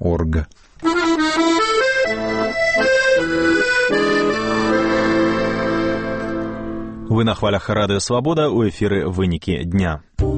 org. Вы на хвалях Радио Свобода, у эфіры «Вынікі дня».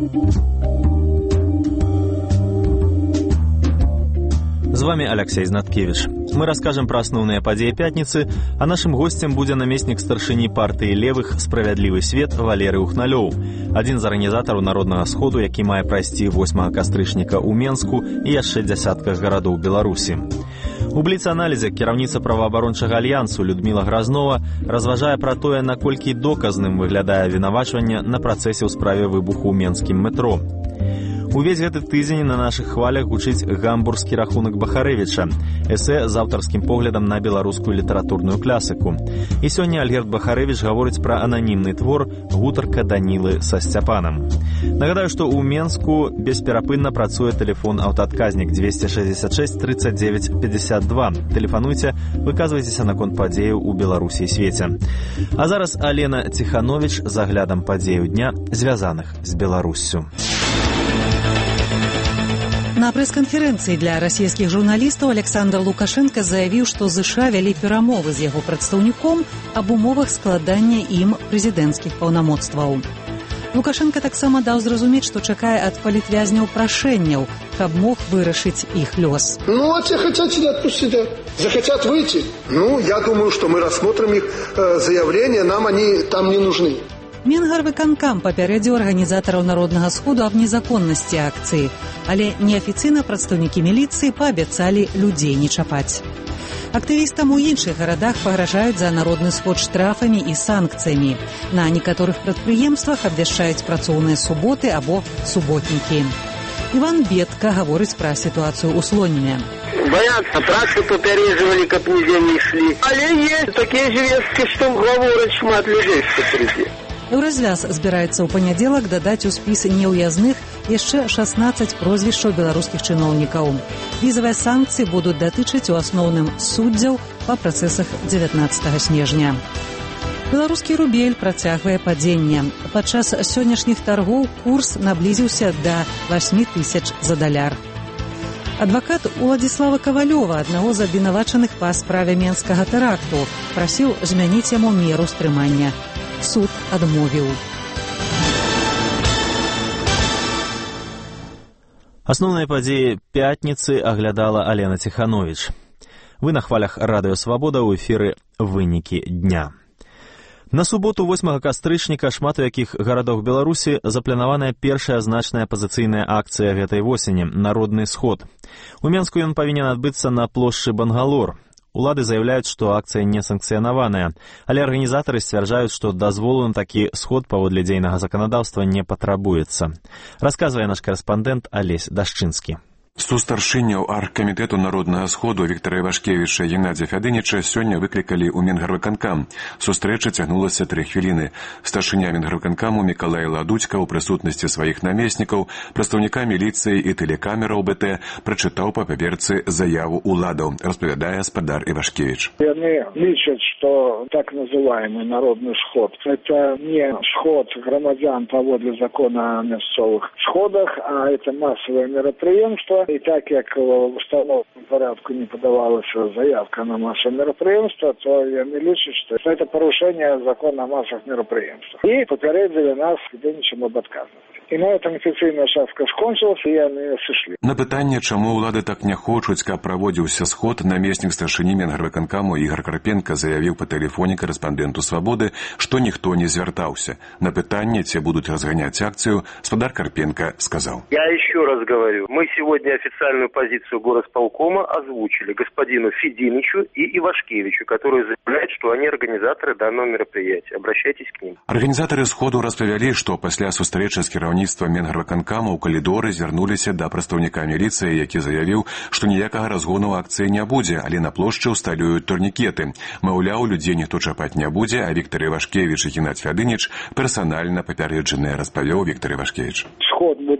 З вами Алексей Знаткевич. Мы расскажем про основные подеи пятницы, а нашим гостем будет наместник старшыні партии левых «Справядлівы свет» Валерый Ухналёў, один з арганізатараў Народнага сходу, які мае прайсці 8 кастрычніка ў Менску і яшчэ дзясятках гарадоў Беларусі. У бліц-аналізе кіраўніца праваабарончага альянсу Людмила Грознова разважае пра тое, наколькі доказным выглядае вінавачванне на працэсе ў справе выбуху ў менскім метро. Увесь гэты тыдзень на нашых хвалях гучыць гамбургскі рахунак Бахарэвіча, эсэ з аўтарскім поглядам на беларускую літаратурную класіку. І сёння Альгерд Бахарэвіч гаворыць пра ананімны твор «Гутарка Данілы са Сцяпанам». Нагадаю, што ў Менску бесперапынна працуе тэлефон-аўтаадказнік 266 39 52. Тэлефануйце, выказвайцеся наконт падзеяў у Беларусі і свеце. А зараз Алена Ціхановіч з аглядам падзеяў дня, звязаных з Беларуссю. На прэс-канферэнцыі для расійскіх журналістаў Александр Лукашенко заявіў, што ЗША вялі перамовы з яго прадстаўніком аб умовах складання ім прэзідэнцкіх паўнамоцтваў. Лукашенко таксама даў зразумець, што чакае ад палітвязняў прашэнняў, каб мог вырашыць іх лёс. А те хотят сидят, пусть сидят. Захотят выйти. Я думаю, что мы рассмотрим их заявления, нам они там не нужны. Мінгарвыканкам папярэдзіў арганізатараў Народнага сходу аб незаконнасці акцыі, але неафіцыйна прадстаўнікі міліцыі паабяцалі людзей не чапаць. Актывістам у іншых гарадах пагражаюць за Народны сход штрафамі і санкцыямі. На некаторых прадпрыемствах абвяшчаюць працоўныя суботы або суботнікі. Іван Бедка гаворыць пра сітуацыю ў Слоніме. Боятся, тракты папярэджвалі, каб нідзе не ішлі. Але ёсць такія звесткі, што гавораць шмат людзей супраць. Еўразвяз збіраецца ў панядзелак дадаць у спіс неўязных яшчэ 16 прозвішчаў беларускіх чыноўнікаў. Візавыя санкцыі будуць датычыць у асноўным суддзяў па працэсах 19 снежня. Беларускі рубель працягвае падзенне. Падчас сённяшніх таргоў курс наблізіўся да 8000 за даляр. Адвакат Уладзіслава Кавалёва, аднаго з абвінавачаных па справе менскага тэракту, прасіў змяніць яму меру стрымання. Суд адмовіў. Асноўныя падзеі пятніцы аглядала Алена Ціхановіч. Вы на хвалях Радыё Свабода, ў эфіры «Вынікі дня». На суботу 8 кастрычніка шмат у якіх гарадах Беларусі запланаваная першая значная апазіцыйная акцыя гэтай восені – Народны сход. У Менску ён павінен адбыцца на плошчы Бангалор. Улады заявляюць, што акцыя не санкцыянаваная, але арганізатары сцвярджаюць, што дазволу на такі сход паводле дзейнага заканадаўства не патрабуецца. Расказвае наш карэспандэнт Алесь Дашчынскі. Сустаршыняў аргкамітэту Народнага сходу Віктара Івашкевіча і Геннадзя Фядыніча сёння выклікалі ў Мінгарвыканкам. Сустрэча цягнулася 3 хвіліны. Старшыня Мінгарвыканкаму Мікалай Ладудзька ў прысутнасці сваіх намеснікаў, прадстаўніка міліцыі і тэлекамераў БТ прачытаў па паперцы заяву уладаў, распавядае спадар Івашкевіч. Яны лічаць, што так называемый народны сход – это не сход грамадзян паводле закона о мясцовых сходах, а это массовое мерапрыемство. И так как в установленном порядку не подавалась заявка на массовое мероприемство, то яны лічаць, что это порушение закона о массовых мероприемствах. И попередили нас где-нибудь об отказности. И на этом официальная шапка скончилась, и яны сышлі. На пытанне, чаму ўлады так не хочуць, каб праводзіўся сход, намеснік старшыні Мінгарвыканкаму Ігор Карпенка заявіў па тэлефоне корэспандэнту «Свабоды», што ніхто не звяртаўся. На пытанне, ці будуць разганяць акцыю, спадар Карпенка сказаў. Я еще раз говорю, мы сегодня официальную позицию горосполкома озвучили господину Фединичу и Ивашкевичу, которые заявляют, что они организаторы данного мероприятия. Обращайтесь к ним. Арганізатары сходу распавялі, што пасля сустрэчы з кіраўніцтвам Мінгарвыканкама ў калідоры звярнуліся да прадстаўніка міліцыі, які заявіў, што ніякага разгону акцыі не будзе, але на плошчы ўсталююць турнікеты. Маўляў, людзей ніхто чапаць не будзе, а Віктар Івашкевіч і Геннадзь Фядыніч персанальна папярэджаныя, распавёў Віктар Івашкевіч. Сход будет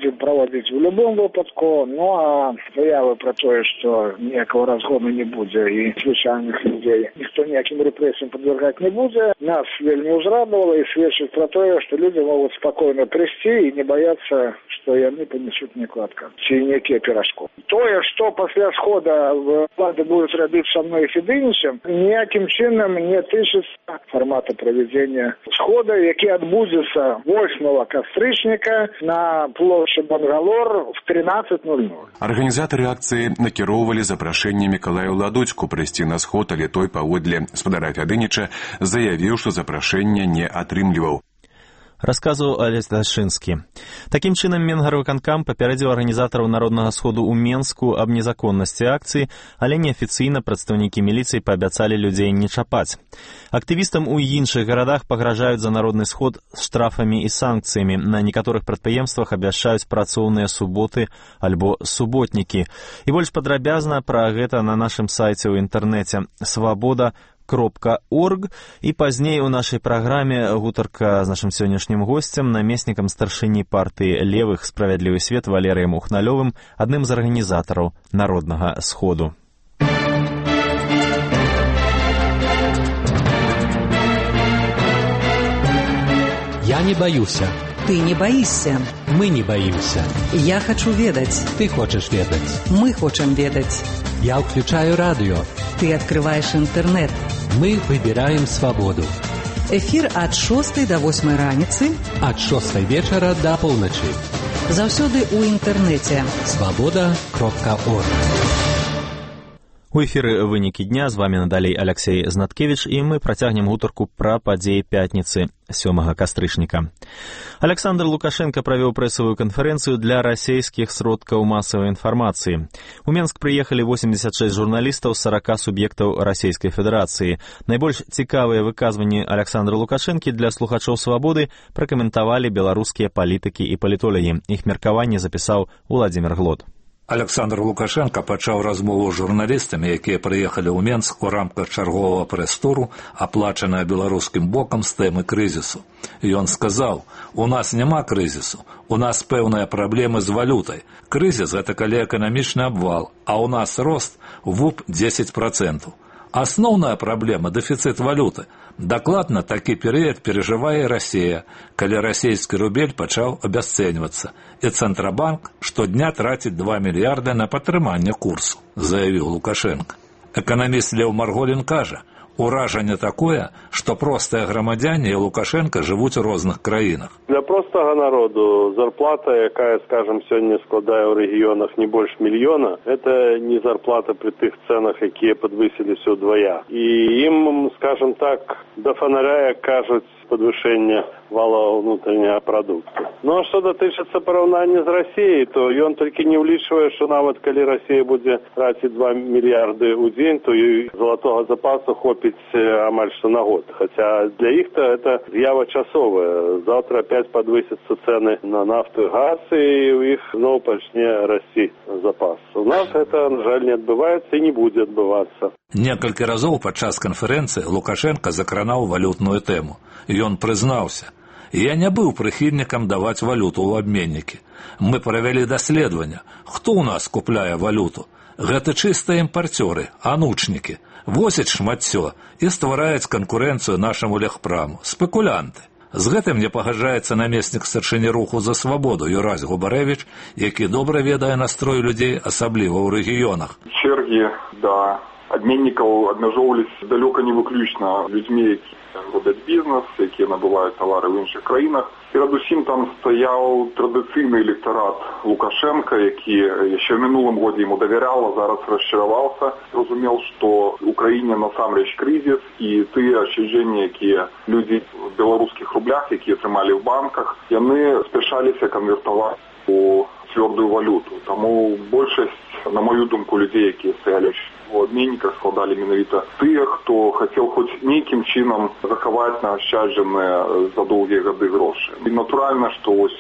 будем проводить в любом выпадку. Ну а заявы про то, что никакого разгона не будет и звычайных людей никто никаким репрессиям подвергать не будет, нас вельми узрадовало и сведчит про то, что люди могут спокойно прийти и не бояться, что они понесут некладка чи некие пирожку. То, что после схода влада будет робить со мной и Федыничем, никаким чином не тычется формата проведения схода, який отбудется 8 кастрычника на площади Бангалор в 13:00. Арганізатары акцыі накіроўвалі запрашэнне Мікалаю Ладуцьку прыйсці на сход, але той паводле спадара Фядыніча заявіў, што запрашэння не атрымліваў. Расказваў Алесь Дашынскі. Такім чынам, Менгарвыканкам папярэдзіў арганізатараў народнага сходу ў Менску аб незаконнасці акцыі, але неафіцыйна прадстаўнікі міліцыі паабяцалі людзей не чапаць. Актывістам у іншых гарадах пагражаюць за народны сход штрафамі і санкцыямі. На некаторых прадпрыемствах абвяшчаюць працоўныя суботы альбо суботнікі. І больш падрабязна пра гэта на нашым сайце ў інтэрнэце свабода.орг. І пазней у нашай праграме гутарка з нашым сённяшнім госцем, намеснікам старшыні партыі левых «Справядлівы свет» Валерыем Ухналёвым, адным з арганізатараў народнага сходу. Я не боюся. Ты не боишься. Мы не боимся. Я хочу ведать. Ты хочешь ведать. Мы хотим ведать. Я включаю радио. Ты открываешь интернет. Мы выбираем свободу. Эфир от 6 до 8 раніцы. От 6 вечера до полночи. Заўсёды у интернете. Свобода.орг. У эфіры «Вынікі дня», з вами надалей Алексей Знаткевич, і мы працягнем гутарку пра падзеі пятніцы 7 кастрычніка. Александр Лукашенко правёў прэсавую канферэнцыю для расійскіх сродкаў масавай інфармацыі. У Менск прыехалі 86 журналістаў з 40 суб'ектаў Расійскай Федэрацыі. Найбольш цікавыя выказванні Александра Лукашэнкі для слухачоў «Свабоды» пракаментавалі беларускія палітыкі і палітолагі. Іх меркаванне запісаў Уладзімір Глод. Александр Лукашенко пачаў размову з журналістамі, якія прыехалі ў Менск у рамках чарговага прэс-туру, аплачаная беларускім бокам з тэмы крызісу. Ён сказаў: «У нас няма крызісу, у нас пэўныя праблемы з валютай. Крызіс – гэта калі эканамічны абвал, а ў нас рост ВУП 10%. Асноўная праблема – дэфіцыт валюты. Дакладна такі перыяд перажывае Расія, калі расійскі рубель пачаў абясцэньвацца, і Цэнтрабанк штодня траціць 2 мільярды на падтрыманне курсу», заявіў Лукашенко. Эканаміст Леў Марголін кажа: «Уражанне такое, што простыя грамадзяне і Лукашенко жывуць у розных краінах». Для простага народу зарплата, якая, скажем, сёння складае ў рэгіёнах не больш мільёна, это не зарплата пры тых цэнах, якія падвысіліся ўдвая. І ім, скажем так, да фонаря, як кажуць, падвышэнне валового внутреннего продукта. Ну а что датычыцца параўнання з Расіяй, то ён толькі не ўлічвае, што нават калі Расія будзе траціць 2 мільярды ў дзень, то і залатога запасу хопіць амаль што на год. Хаця для іх-то это з'ява часовая. Завтра опять подвысятся цены на нафту и газ, и у іх зноў пачне расці запас. У нас это, на жаль, не адбываецца і не будзе адбывацца. Некалькі разоў падчас канферэнцыі Лукашенко закранаў валютную тэму. Ён прызнаўся: «Я не быў прыхільнікам даваць валюту ў абменнікі. Мы правялі даследаванне, хто ў нас купляе валюту. Гэта чыстыя імпарцёры, анучнікі, возяць шматцё і ствараюць канкурэнцыю нашаму легпраму, спекулянты». З гэтым не пагаджаецца намеснік старшыні руху «За свабоду» Юрась Губарэвіч, які добра ведае настрой людзей, асабліва ў рэгіёнах. Чэргі да абменнікаў абмяжоўваліся далёка не выключна людзьмі, які робяць бізнес, якія набываюць тавары ў іншых краінах. Перадусім там стаяў традыцыйны электарат Лукашенка, які яшчэ ў мінулым годзе яму давяряў, а зараз расчараваўся. Разумеў, што ў краіне насамрэч крызіс, і тыя ашчаджэнні, якія людзі в беларускіх рублях, якія трымалі ў банках, яны спяшаліся канвертаваць у цвёрдую валюту. Таму большасць, на мою думку, людзей, якія стаялі у абменніках, складалі менавіта тыя, хто хацеў хоць нейкім чынам захаваць наашчаджаныя за доўгія гады грошы. І натуральна, што ось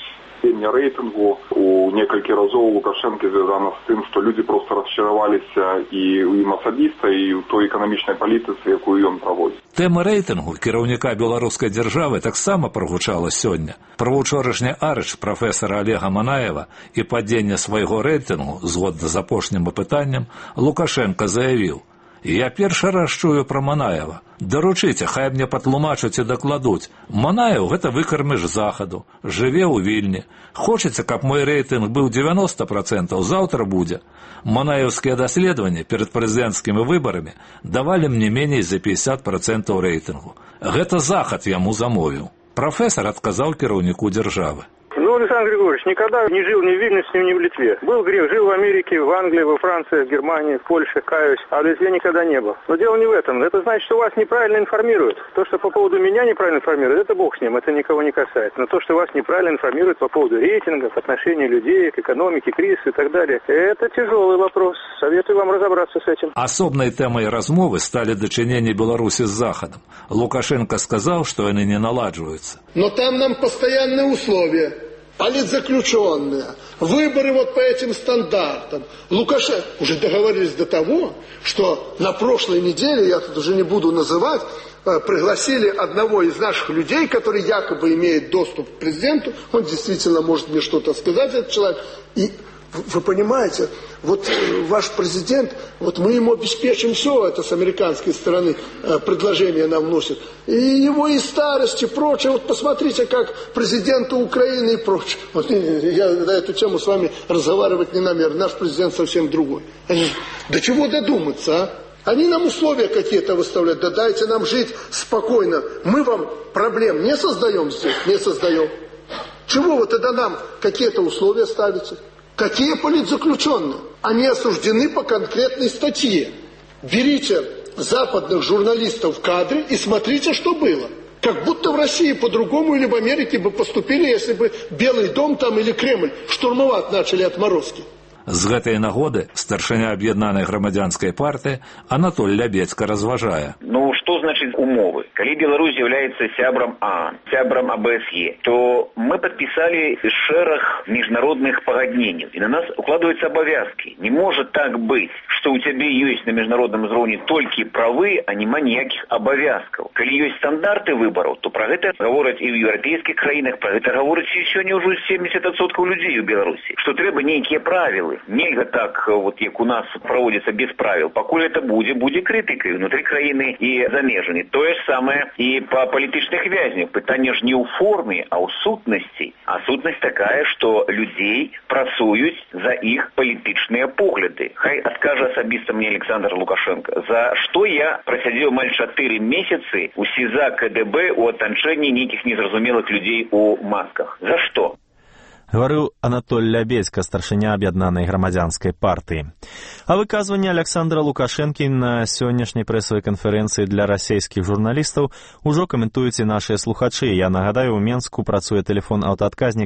падение рейтингу у несколько разов Лукашенко связано с тем, что люди просто расчаровались и им особисто, и в той экономичной политике, якую он проводит. Тема рэйтынгу кіраўніка беларускай дзяржавы таксама прагучала сёння. Праваўчорашні арыш прафесара Олега Манаева і падзення свайго рэйтынгу, згодна з апошнім апытаннем, Лукашенко заявіў: «Я першы раз чую пра Манаева. Даручыце, хай мне патлумачаць і дакладуць. Манаев – гэта выкарміш захаду, жыве ў Вільні. Хочаце, каб мой рэйтынг быў 90%, заўтра будзе». Манаевскія даследаванні перад прэзідэнцкімі выбарамі давалі мне меней за 50% рэйтынгу. Гэта захад яму замовіў. Прафесар адказаў кіраўніку дзяржавы. Ну, Александр Григорьевич, никогда не жил ни в Вильнюсе, ни в Литве. Был грех, жил в Америке, в Англии, во Франции, в Германии, в Польше, каюсь, а в Литве никогда не был. Но дело не в этом. Это значит, что вас неправильно информируют. То, что по поводу меня неправильно информируют, это бог с ним, это никого не касается. Но то, что вас неправильно информируют по поводу рейтингов, отношения людей к экономике, кризису и так далее, это тяжелый вопрос. Советую вам разобраться с этим. Особной темой размовы стали дочинения Беларуси с Заходом. Лукашенко сказал, что они не наладживаются. Но там нам постоянные условия. Политзаключенные, выборы вот по этим стандартам. Лукашенко уже договорились до того, что на прошлой неделе, я тут уже не буду называть, пригласили одного из наших людей, который якобы имеет доступ к президенту. Он действительно может мне что-то сказать, этот человек. И вы понимаете, вот ваш президент, вот мы ему обеспечим все, это с американской стороны предложение нам вносит. И его и старость, и прочее. Вот посмотрите, как президенту Украины и прочее. Вот я на эту тему с вами разговаривать не намерен. Наш президент совсем другой. Они, до чего додуматься, а? Они нам условия какие-то выставляют. Да дайте нам жить спокойно. Мы вам проблем не создаем здесь, не создаем. Чего вы тогда нам какие-то условия ставите? Какие политзаключенные? Они осуждены по конкретной статье. Берите западных журналистов в кадре и смотрите, что было. Как будто в России по-другому или в Америке бы поступили, если бы Белый дом там или Кремль штурмовать начали отморозки. З гэтай нагоды старшыня аб'яднанай грамадзянскай партыі Анатоль Лябецька разважае. Ну, што значыць умовы? Калі Беларусь з'яўляецца сябрам ААН, сябрам АБСЕ, то мы подписали шэраг международных пагадненняў, и на нас укладываются обовязки. Не может так быть, что у тебя есть на международном уровне только правы, а нема никаких обовязков. Калі есть стандарты выборов, то про это говорят и в европейских краинах, про это говорят сегодня уже 70% людей в Беларуси, что треба некие правила. Нельга так, вот як у нас проводится без правил. Покуль это будет критикой внутри краины и за межами. То же самое и по политичных вязнях. Питание ж не у формы, а у сутности. А сутность такая, что людей прасуют за их политичные погляды. Хай откажет особисто мне Александр Лукашенко. За что я просидел майже 4 месяцы у СИЗА КДБ у отношении неких незразумелых людей у масках. За что? Гаварыў Анатоль Лябецька, старшыня аб'яднанай грамадзянскай партыі. А выказванне Александра Лукашэнкі на сённяшняй прэсавай канферэнцыі для расійскіх журналістаў ужо каментуюць і нашыя слухачы. Я нагадаю, у Менску працуе тэлефон аўтаадказнік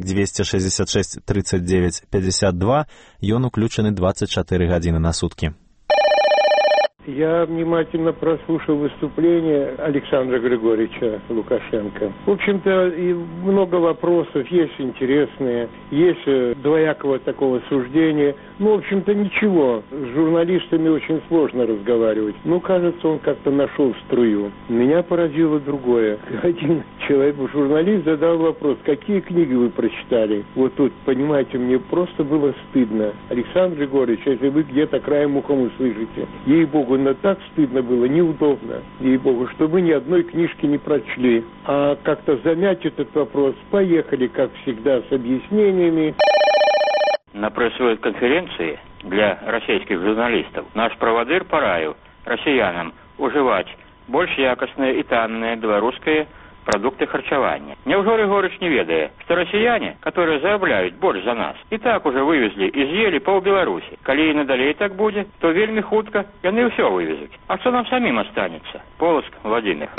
266 39 52, ён уключаны 24 гадзіны на суткі. Я внимательно прослушал выступление Александра Григорьевича Лукашенко. В общем-то, и много вопросов, есть интересные, есть двоякого такого суждения. Ну, в общем-то, ничего. С журналистами очень сложно разговаривать. Ну, кажется, он как-то нашел струю. Меня поразило другое. Один человек, журналист, задал вопрос: какие книги вы прочитали? Вот тут, понимаете, мне просто было стыдно. Александр Григорьевич, если вы где-то краем ухом услышите, ей-богу, но так стыдно было, неудобно, ей-богу, что вы ни одной книжки не прочли. А как-то замять этот вопрос, поехали, как всегда, с объяснениями. На прессовой конференции для российских журналистов наш правадыр параіў россиянам уживать больш якасныя і танныя беларускія продукты харчавання. Няўжо Григорыч не ведае, что россияне, которые заробляют больше за нас, и так уже вывезли и съели пол Беларуси. Калі і надалей так будет, то вельмі хутка яны ўсё вывезут. А что нам самим останется? Полоцк, Владимир.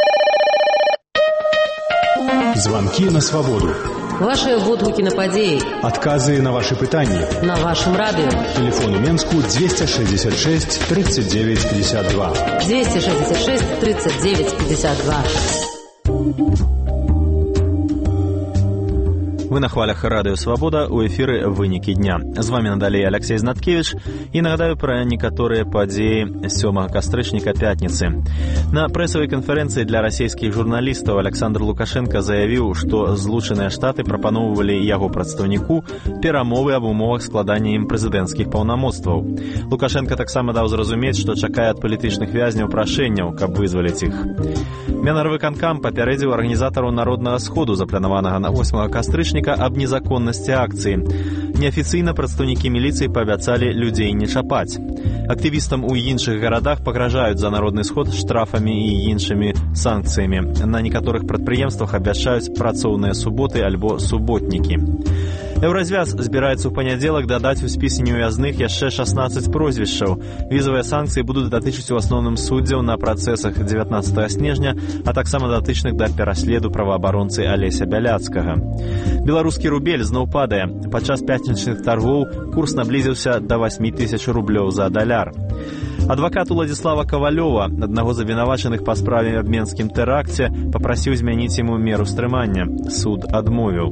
Звонки на свободу. Ваши водгуки на падеи. Отказы на ваши пытания. На вашем радио. Телефон у Менску 266 39 52. 266 39 52. Вы на хвалях Радыё Свабода, у эфіры вынікі дня. З вами надалей Алексей Знаткевич і нагадаю пра некаторыя падзеі 7 кастрычніка пятніцы. На прэсавай канферэнцыі для расійскіх журналістаў Александр Лукашенко заявіў, што Злучаныя Штаты прапаноўвалі яго прадстаўніку перамовы аб умовах складання ім прэзідэнцкіх паўнамоцтваў. Лукашенко таксама даў зразумець, што чакае ад палітычных вязняў прашэнняў, каб вызваліць іх. Мінарвыканкам папярэдзіў арганізатараў народнага сходу, запланаванага на 8 кастрычніка, об незаконности акции. Неофициально прадстаўнікі милиции пообещали людей не чапать. Активистам у іншых городах погрожают за народный сход штрафами и іншими санкциями. На некоторых прадпрыемствах обещают працоўныя суботы альбо суботники. Еўразвяз збіраецца ў панядзелак дадаць у спісе неўязных яшчэ 16 прозвішчаў. Візавыя санкцыі будуць датычыць у асноўным суддзяў на працэсах 19 снежня, а таксама датычных да пераследу праваабаронцы Алеся Бяляцкага. Беларускі рубель зноў падае. Падчас пятнічных таргоў курс наблізіўся да 8000 рублёў за даляр. Адвакат Уладзіслава Кавалёва, аднаго з абвінавачаных па справе аб менскім тэракце, папрасіў змяніць яму меру стрымання. Суд адмовіў.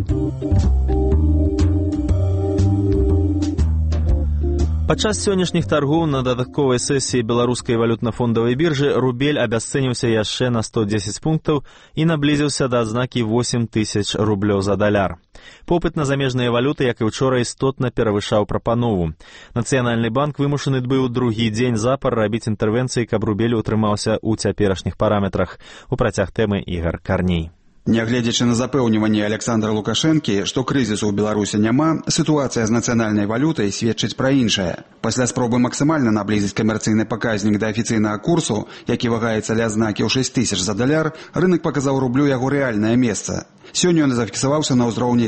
Падчас сённяшніх таргоў на дадатковай сесіі беларускай валютна-фондавай біржы рубель абясцэніўся яшчэ на 110 пунктаў і наблізіўся да адзнакі 8000 рублёў за даляр. Попыт на замежныя валюты, як і учора, істотна перавышаў прапанову. Нацыянальны банк вымушаны быў другі дзень запар рабіць інтэрвенцыі, каб рубель утрымаўся ў цяперашніх параметрах. У працяг тэмы Ігар Карней. Нягледзячы на запэўніванне Александра Лукашэнкі, што крызісу ў Беларусі няма, сітуацыя з нацыянальнай валютай сведчыць пра іншае. Пасля спробы максімальна наблізіць камерцыйны паказнік да афіцыйнага курсу, які вагаецца ля адзнакі ў 6000 за даляр, рынак паказаў рублю яго рэальнае месца. Сёння ён зафіксаваўся на ўзроўні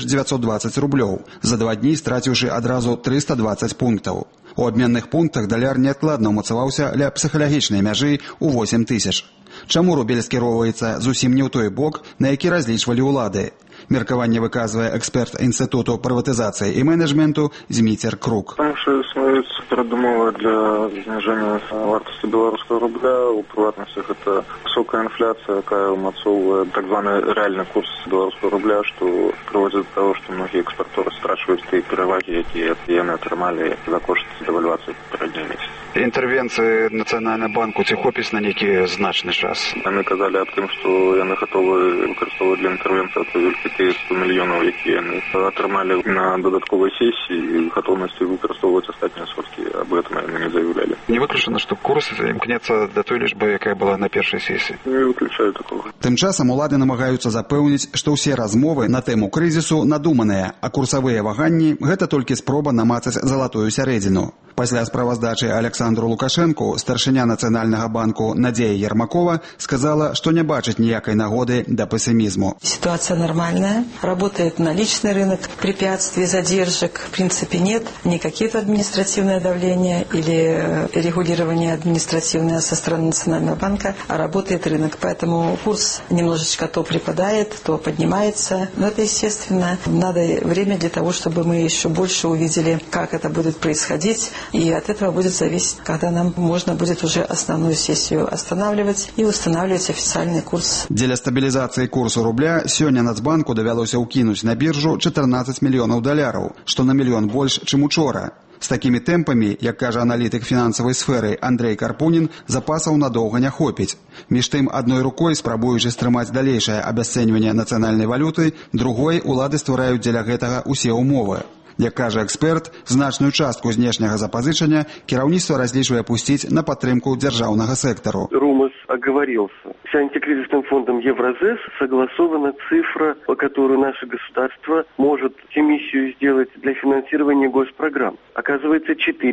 7920 рублёў, за 2 дні страціўшы адразу 320 пунктаў. У абменных пунктах даляр неадкладна ўмацаваўся ля псіхалагічнай мяжы ў 8000. Чаму рубель скіроўваецца зусім не ў той бок, на які разлічвалі ўлады? Меркаванне выказвае эксперт Інстытуту прыватызацыі і менеджменту Зміцер Крук. Потому что становится передумова для снижения вартости белорусского рубля. У приватностях это высокая инфляция, какая умацовывает так званый реальный курс белорусского рубля, что приводит до того, что многие экспортеры страчивают те переваги, которые яны атрымалі за кошт девальвации передній месяц. Інтэрвенцыі Нацыянальнага банку ці хопіць на нейкі значны час? Яны казалі аб тым, што яны гатовы выкарыстоўваць для інтэрвенцыі тыя 100 мільёнаў, якія яны атрымалі на дадатковай сесіі, і гатоўнасці выкарыстоўваць астатнія сродкі. Аб этом яны не заявлялі. Не выключана, што курс імкнецца да той лічбы, якая была на першай сесіі? Не выключаю такога. Тым часам улады намагаюцца запэўніць, што ўсе размовы на тэму крызісу надуманыя, а курсавыя ваганні – гэта толькі спроба намацаць залатую сярэдзіну. Пасля справаздачы Александру Лукашэнку старшыня Нацыянальнага банку Надзея Ермакова сказала, что не бачыць ніякай нагоды да пессимизму. Ситуация нормальная, работает наличный рынок, препятствий, задержек в принципе нет, не какие-то административное давление или регулирование административное со стороны Национального банка, а работает рынок. Поэтому курс немножечко то припадает, то поднимается. Но это естественно. Надо время для того, чтобы мы еще больше увидели, как это будет происходить. И от этого будет зависеть, когда нам можно будет уже основную сессию останавливать и устанавливать официальный курс. Для стабилизации курса рубля сёння Нацбанку давялося ўкінуць на біржу 14 мільёнаў даляраў, што на мільён больш, чым учора. З такімі тэмпамі, як кажа аналітык фінансавай сферы Андрей Карпунін, запасаў надоўга не хопіць. Між тым, адной рукой спрабуючы стрымаць далейшае абясцэньванне нацыянальнай валюты, другой улады ствараюць дзеля гэтага усе ўмовы. Як кажа эксперт, значную частку знешняга запазычання кіраўніцтва разлічвае пусціць на падтрымку дзяржаўнага сектару. Румас оговорился. С антикризисным фондом Евразес согласована цифра, по которой наше государство может эмиссию сделать для финансирования госпрограмм. Оказывается,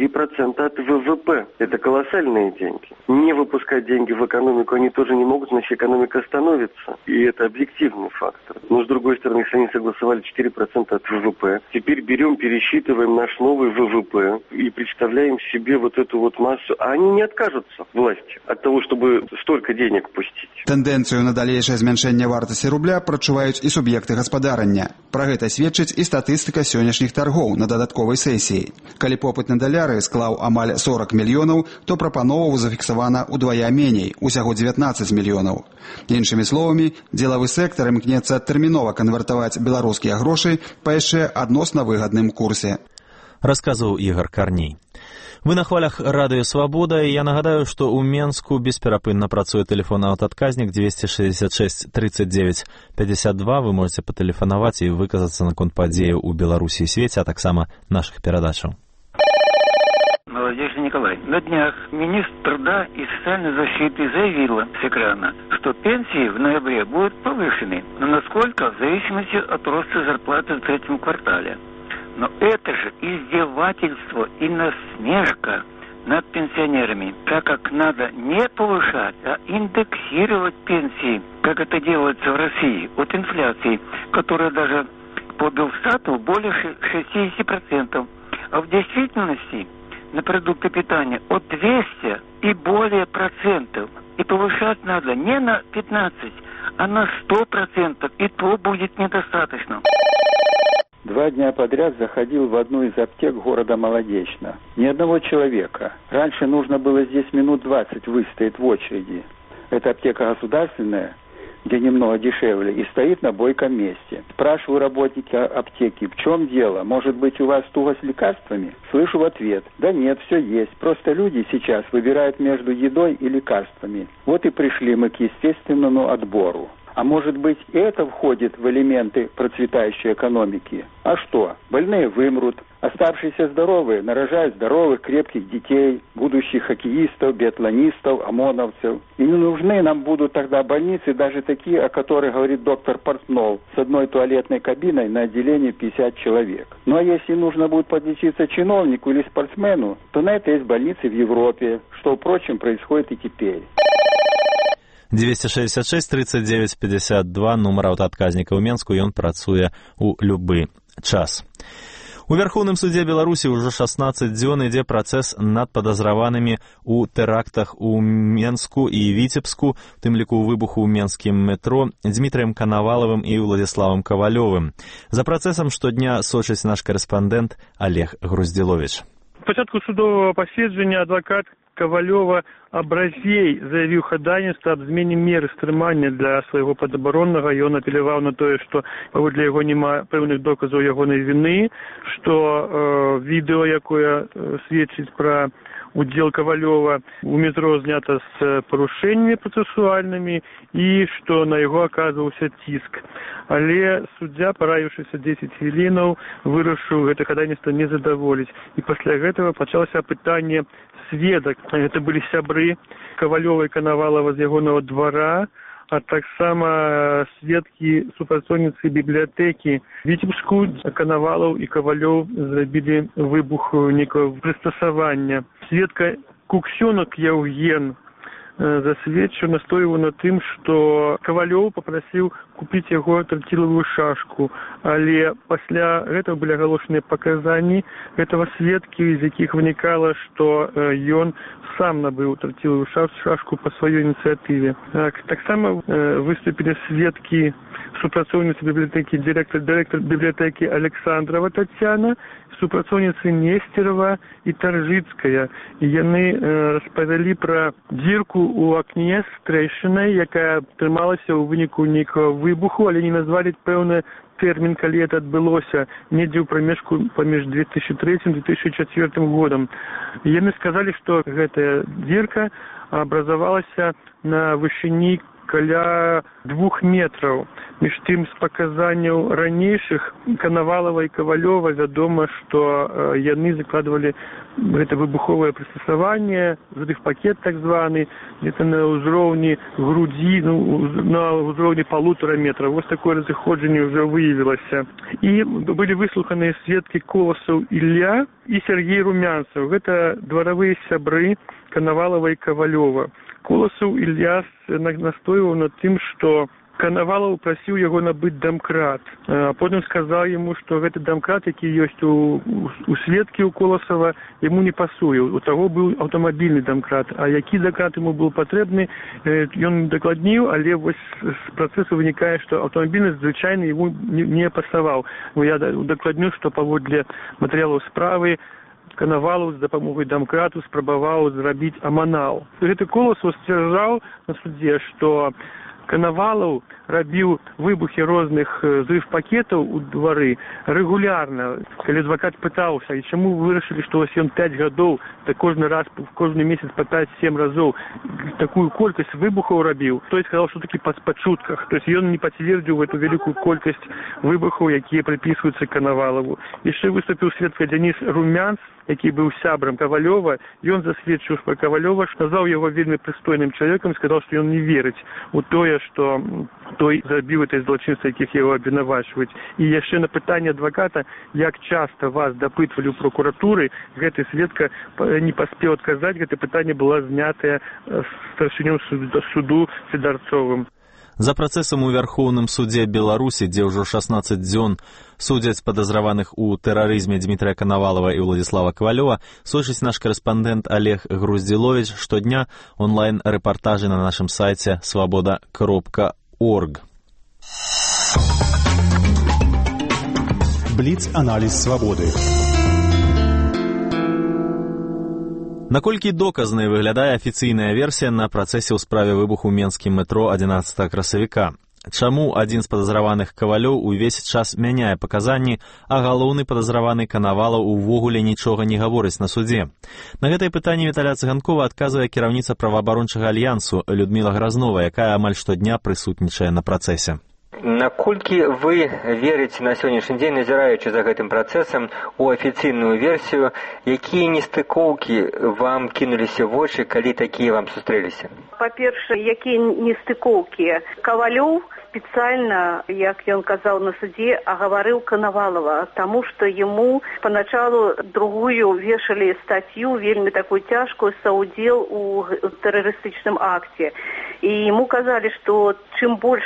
4% от ВВП. Это колоссальные деньги. Не выпускать деньги в экономику они тоже не могут, значит экономика остановится. И это объективный фактор. Но с другой стороны, если они согласовали 4% от ВВП, теперь берем, пересчитываем наш новый ВВП и представляем себе вот эту вот массу. А они не откажутся, власти, от того, чтобы столько денег пустить. Тэндэнцыю на далейшае змяншэнне вартасці рубля прачуваюць і суб'екты гаспадарання. Пра гэта сведчыць і статыстыка сённяшніх таргоў на дадатковай сесіі. Калі попыт на даляры склаў амаль 40 мільёнаў, то прапановаў зафіксавана ўдвая меней, усяго 19 мільёнаў. Іншымі словамі, дзелавы сектар імкнецца тэрмінова канвертаваць беларускія грошы па яшчэ адносна выгадным курсе. Расказваў Ігор Карней. Вы на хвалях радыё «Свабода», і я нагадаю, што ў Менску бесперапынна працуе тэлефонны аўтаадказнік 266 39 52. Вы можете патэлефанаваць і выказацца наконт падзеяў у Беларусі і свеце, а таксама нашых перадачаў. Молодежный Николай. На днях министр труда и социальной защиты заявила с экрана, что пенсии в ноябре будут повышены, но насколько в зависимости от роста зарплаты в третьем квартале. Но это же издевательство и насмешка над пенсионерами, так как надо не повышать, а индексировать пенсии, как это делается в России, от инфляции, которая даже по Белстату более 60%, а в действительности на продукты питания от 200 и более процентов. И повышать надо не на 15, а на 100%, и то будет недостаточно. 2 дня подряд заходил в одну из аптек города Молодечно. Ни одного человека. Раньше нужно было здесь минут 20 выстоять в очереди. Это аптека государственная, где немного дешевле, и стоит на бойком месте. Спрашиваю работника аптеки, в чем дело? Может быть, у вас туго с лекарствами? Слышу в ответ, да нет, все есть. Просто люди сейчас выбирают между едой и лекарствами. Вот и пришли мы к естественному отбору. А может быть, и это входит в элементы процветающей экономики? А что? Больные вымрут, оставшиеся здоровые нарожают здоровых, крепких детей, будущих хоккеистов, биатлонистов, ОМОНовцев. И не нужны нам будут тогда больницы, даже такие, о которых говорит доктор Портнов, с одной туалетной кабиной на отделении 50 человек. Ну а если нужно будет подлечиться чиновнику или спортсмену, то на это есть больницы в Европе, что, впрочем, происходит и теперь. 266 39 52, нумар аўтаадказніка ў Менску, ён працуе ў любы час. У Верховным судзе Беларусі ўжо 16 дзён ідзе працэс над падазраванымі ў тэрактах у Менску і Віцебску, у тым ліку ў выбуху ў менскім метро, Дмітрыем Канавалавым і Владзіславам Кавалёвым. За працэсам штодня сочыць наш карэспандэнт Олег Груздзіловіч. У пачатку судового паседжання адвакат Кавалёва Абразей заявіў хадайніцтва аб змене меры стрымання для свайго падабароннага. Ён апеляваў на тое, што паводле яго няма пэўных доказаў ягонай віны, што відэо, якое сведчыць пра удзел Кавалёва у метро знята з парушэннямі працэсуальнымі і што на яго аказваўся ціск. Але суддзя, параіўшыся 10 хвілінаў, вырашыў гэта хадайніцтва не задаволіць. І пасля гэтага пачалася апытанне сведак. Гэта былі сябры Кавалёва і Канавалава з ягонага двара, а таксама сведкі супрацоўніцы бібліятэкі Віцебску. Канавалаў і Кавалёў зрабілі выбух некага прыстасавання. Сведка Куксёнак Яўген засведчыў, настойваў на тым, што Кавалёў папрасіў купіць яго тротиловую шашку, але пасля гэтага былі агалошаныя паказанні гэтага сведкі, з якіх вынікала, што ён сам набыў тротиловую шашку па сваёй ініцыятыве. Таксама выступілі сведкі супрацоўніцы бібліятэкі, дырэктар бібліятэкі Александрова Татьяна, супрацоўніцы Нестерова і Таржыцкая. Яны распавялі пра дзірку ў акне з трэшчынай, якая атрымалася ў выніку нейкага выбуху, але не назвалі пэўны тэрмін, калі это адбылося, недзе ў прамежку паміж 2003 і 2004 годам. Яны сказалі, што гэтая дзірка абразавалася на вышыні каля 2 метраў. Між тым, з паказанняў ранейшых Канавалава і Кавалёва вядома, што яны закладвалі гэта выбуховае прыстасаванне, пакет так званы, где-то на ўзроўні грудзі, на ўзроўні 1,5 метра. Вось такое разыходжанне ўжо выявілася. І былі выслуханыя сведкі Коласаў Ілля і Сергей Румянцаў. Гэта дваравыя сябры Канавалава і Кавалёва. Коласаў Ілья настойваў на тым, што Канавалаў прасіў яго набыць дамкрат, а потым сказаў яму, што гэты дамкрат, які ёсць у сведкі ў Коласава, яму не пасуе. У таго быў аўтамабільны дамкрат, а які дамкрат яму быў патрэбны, ён дакладніў, але вось з працэсу вынікае, што аўтамабільны звычайны яму не пасаваў. Я дакладню, што паводле матэрыялаў справы Канавалаў з дапамогай дамкрату спрабаваў зрабіць аманал. Гэты Коласаў сцвярджаў на судзе, што Канавалаў рабіў выбухі розных зрыв-пакетаў у двары рэгулярна. Калі адвакат пытаўся, і чаму вы вырашылі, што ён 5 гадоў, то кожны раз, кожны месяц па 5-7 разоў такую колькасць выбухаў рабіў, той сказаў, што такі па чутках. То есть ён не пацвердзіў эту вялікую колькасць выбухаў, якія прыпісваюцца Канавалаву. Яшчэ выступіў сведка Дзяніс Румянц, які быў сябрам Кавалёва. Ён засведчыў пра Кавалёва, назваў яго вельмі прыстойным чалавекам, сказаў, што ён не верыць у тое, што той зрабіў этой злачынства, якіх яго абвінавачваюць. І яшчэ на пытанне адваката, як часта вас дапытвалі ў прокуратуры, гэты сведка не паспеў адказаць, гэта пытанне было знятае старшынём суду Федарцовым. За працэсам у Вярхоўным судзе Беларусі, дзе ўжо 16 дзён судзяць падазраваных у тэрарызме Дмітрия Канавалова і Владислава Кавалёва, сочыць наш карэспандэнт Олег Груздзіловіч штодня онлайн-рэпартажы на нашым сайце svoboda.org. Бліц-аналіз свабоды. Наколькі доказнай выглядае афіцыйная версія на працэсе ў справе выбуху ў менскім метро 11 красавіка? Чаму адзін з падазраваных Кавалёў увесь час мяняе паказанні, а галоўны падазраваны Канавалаў увогуле нічога не гаворыць на судзе? На гэтае пытанне Віталя Цыганкова адказвае кіраўніца праваабарончага альянсу Людміла Гразнова, якая амаль штодня прысутнічае на працэсе. Наколькі вы верыце на сённяшні дзень, назіраючы за гэтым працэсам, у афіцыйную версію, якія нестыкоўкі вам кінуліся ў вочы, калі такія вам сустрэліся? Па-першае, якія нестыкоўкі? Кавалёў спецыяльна, як ён казаў на судзе, агаварыў Канавалова, таму што яму паначалу другую вешалі статью, вельмі такую цяжкую, саўдзел у тэрарыстычным акце. І яму казалі, што чым больш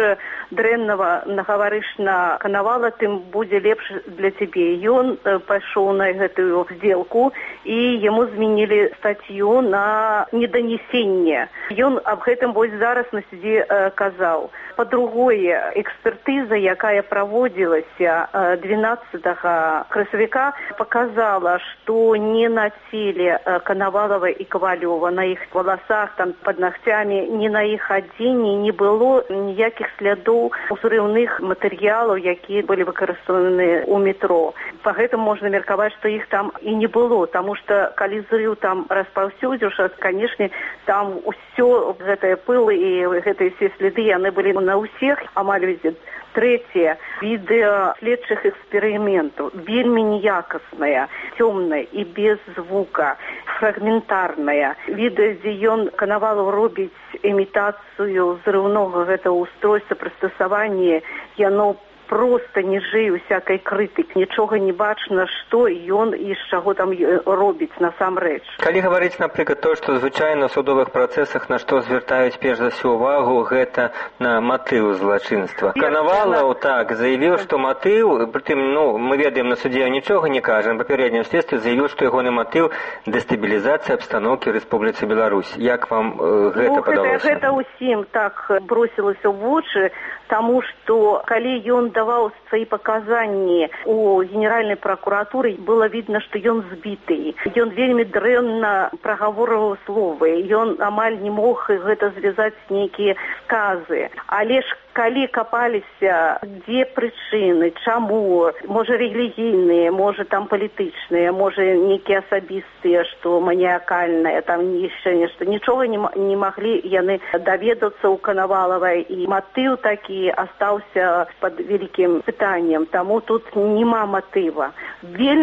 дрэннага нагаварыш на Канавала, тым будзе лепш для цябе. Ён пайшоў на гэтую здзелку, і яму змянілі статью на неданесенне. Ён аб гэтым вось зараз на судзе казаў. Па-другое, экспертыза, якая праводзілася 12 красавіка, показала, што не на целе Канавалова і Кавалёва, на іх валасах, там, пад нагцямі, ні на іх адзенні не было ніякіх слядоў узрыўных матэрыялаў, якія былі выкарыстаныя ў метро. Па гэтым можна меркаваць, што іх там і не было, таму што калі зрыў там распаўсюдзіўся, канешне, там усё гэтае пылы і гэтыя все следы, яны былі на ўсіх амаль везде. Трэцяе, відэа следчых эксперыментаў, вельмі неякаснае, цёмнае і без звука, фрагментарнае. Відэа, дзе ён Канавалаў робіць імітацыю взрывнога гэтага устройства, прыстасаванне, яно просто ніжэй усякай крытыкі. Нічога не бачна, што ён і з чаго там робіць насамрэч. Калі гаварыць, напрыклад, то, што звычайна ў судовых працэсах на што звяртаюць перш за ўсё увагу, гэта на матыў злачынства. Канавалаў так заявіў, што матыў, прытым, мы ведаем, на судзе нічога не кажа, на папярэднім следстве заявіў, што ягоны матыў дэстабілізацыя абстаноўкі ў Рэспубліцы Беларусь. Як вам гэта падалося? Гэта ўсім так бросілася ў вочы, таму што калі ён даваў свае паказанні у генеральнай пракуратуры, было видно, што ён збіты. Ён вельмі дрэнна прагаворваў словы. Ён амаль не мог гэта звязаць з нейкія сказы. Але ж калі капаліся, дзе прычыны, чаму, можа рэлігійныя, можа там палітычныя, можа нейкія асабістыя, што маніякальныя, там яшчэ нешта. Нічога не маглі яны даведацца ў Канавалавай, і матыў такі астаўся пад вялікім пытаннем, таму тут няма матыва.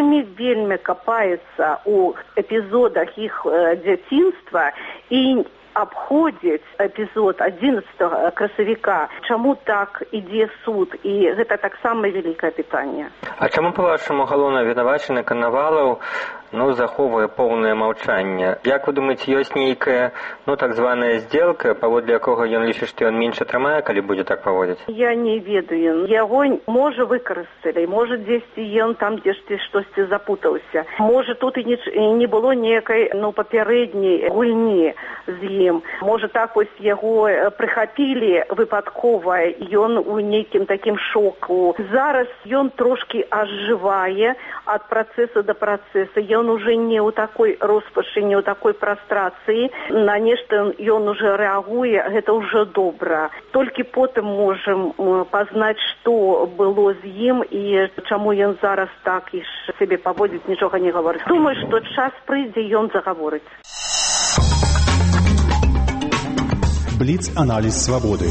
Вельмі капаецца ў эпізодах іх дзяцінства і абходзяць эпізод 11 красавіка. Чаму так ідзе суд? І гэта таксама вялікае пытанне. А чаму, па-вашаму, галоўны абвінавачаны Коновалов захоўвае поўнае маўчанне? Як вы думаеце, ёсць нейкая, так званая сделка, паводле якога ён лічыць, што ён менш атрымае, калі будзе так паводзіць? Я не ведаю. Яго, можа, выкарысталі, можа, дзесьці ён там дзесьці штосьці запутаўся. Можа, тут і не было ніякай, папярэдняй гульні з ім. Можа, так вось яго прыхапілі выпадкова, ён у нейкім такім шоку. Зараз ён трошкі ажывае ад працэсу да працэса. Ён уже не ў такой роспачы, не ў такой прастрацыі. На нешта ён уже рэагуе, гэта ўжо добра. Толькі потым можам пазнаць, што было з ім і чаму ён зараз так і сябе паводзіць, нічога не гаворыць. Думаю, што час прыйдзе, ён загаворыць. Бліц-аналіз свабоды.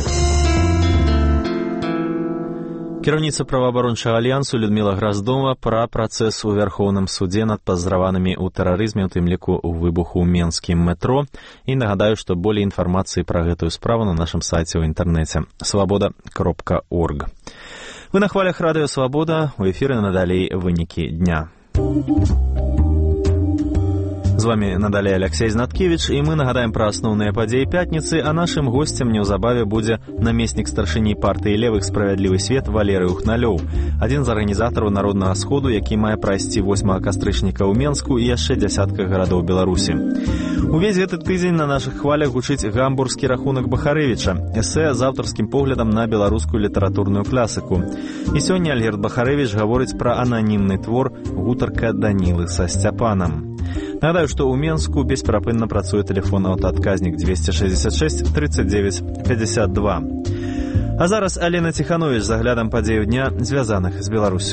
Кіраўніца праваабарончага альянсу Людміла Граздова пра працэс у Вярхоўным судзе над падазраванымі ў тэрарызме, у тым ліку ў выбуху ў менскім метро. І нагадаю, што болей інфармацыі пра гэтую справу на нашым сайце ў інтэрнэце свабода.орг. Вы на хвалях радыё «Свабода», у эфіры надалей вынікі дня. З вами надалей Алексей Знаткевич, і мы нагадаем пра асноўныя падзеі пятніцы, а нашым госцем неўзабаве будзе намеснік старшыні партыі левых «Справядлівы свет» Валерый Ухналёў, адзін з арганізатараў народнага сходу, які мае прайсці 8 кастрычніка ў Менску і яшчэ дзясятках гарадоў Беларусі. Увесь гэты тыдзень на нашых хвалях гучыць гамбургскі рахунак Бахарэвіча, эсэ з аўтарскім поглядам на беларускую літаратурную класіку. І сёння Альгерд Бахарэвіч гаворыць пра ананімны твор «Гутарка Данілы са Сцяпанам». Нагадаю, што ў Менску бесперапынна працуе тэлефон аўтаадказнік 266 39 52. А зараз Алена Ціхановіч з аглядам падзеяў дня, звязаных з Беларусю.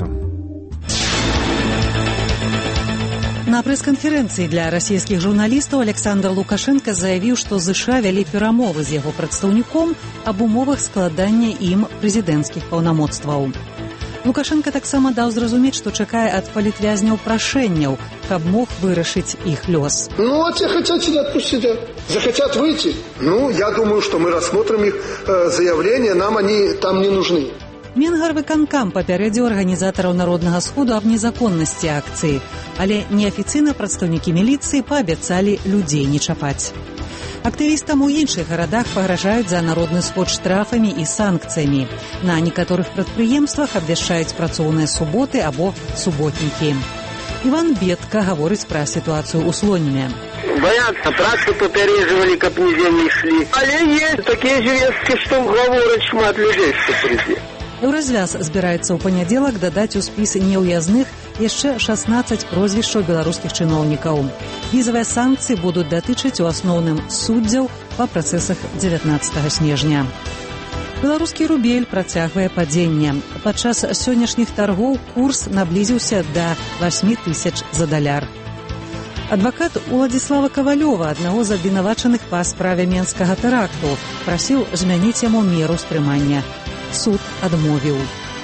На прэс-канферэнцыі для расійскіх журналістаў Александр Лукашенко заявіў, што ЗША вялі перамовы з яго прадстаўніком аб умовах складання ім прэзідэнцкіх паўнамоцтваў. Лукашенко таксама даў зразумець, што чакае ад палітвязняў прашэнняў, каб мог вырашыць іх лёс. Те хотят сидят, пусть сидят. Захотят выйти. Я думаю, что мы рассмотрим их заявления, нам они там не нужны. Менгарвыканкам папярэдзіў арганізатараў народнага сходу аб незаконнасці акцыі, але неафіцыйна прадстаўнікі міліцыі паабяцалі людзей не чапаць. Актывістам у іншых гарадах пагражаюць за народны сход штрафамі і санкцыямі. На некаторых прадпрыемствах абвяшчаюць працоўныя суботы або суботнікі. Іван Бедка гаворыць пра сітуацыю ў Слоніме. Боятся, тракты папярэджвалі, каб нідзе не ішлі. Але ёсць такія звесткі, што гавораць шмат людзей, што прыйдзе. Еўразвяз збіраецца ў панядзелак дадаць у спіс неўязных яшчэ 16 прозвішчаў беларускіх чыноўнікаў. Візавыя санкцыі будуць датычыць у асноўным суддзяў па працэсах 19 снежня. Беларускі рубель працягвае падзенне. Падчас сённяшніх таргоў курс наблізіўся да 8000 за даляр. Адвакат Уладзіслава Кавалёва, аднаго з абвінавачаных па справе менскага тэракту, прасіў змяніць яму меру стрымання. Суд адмовіў.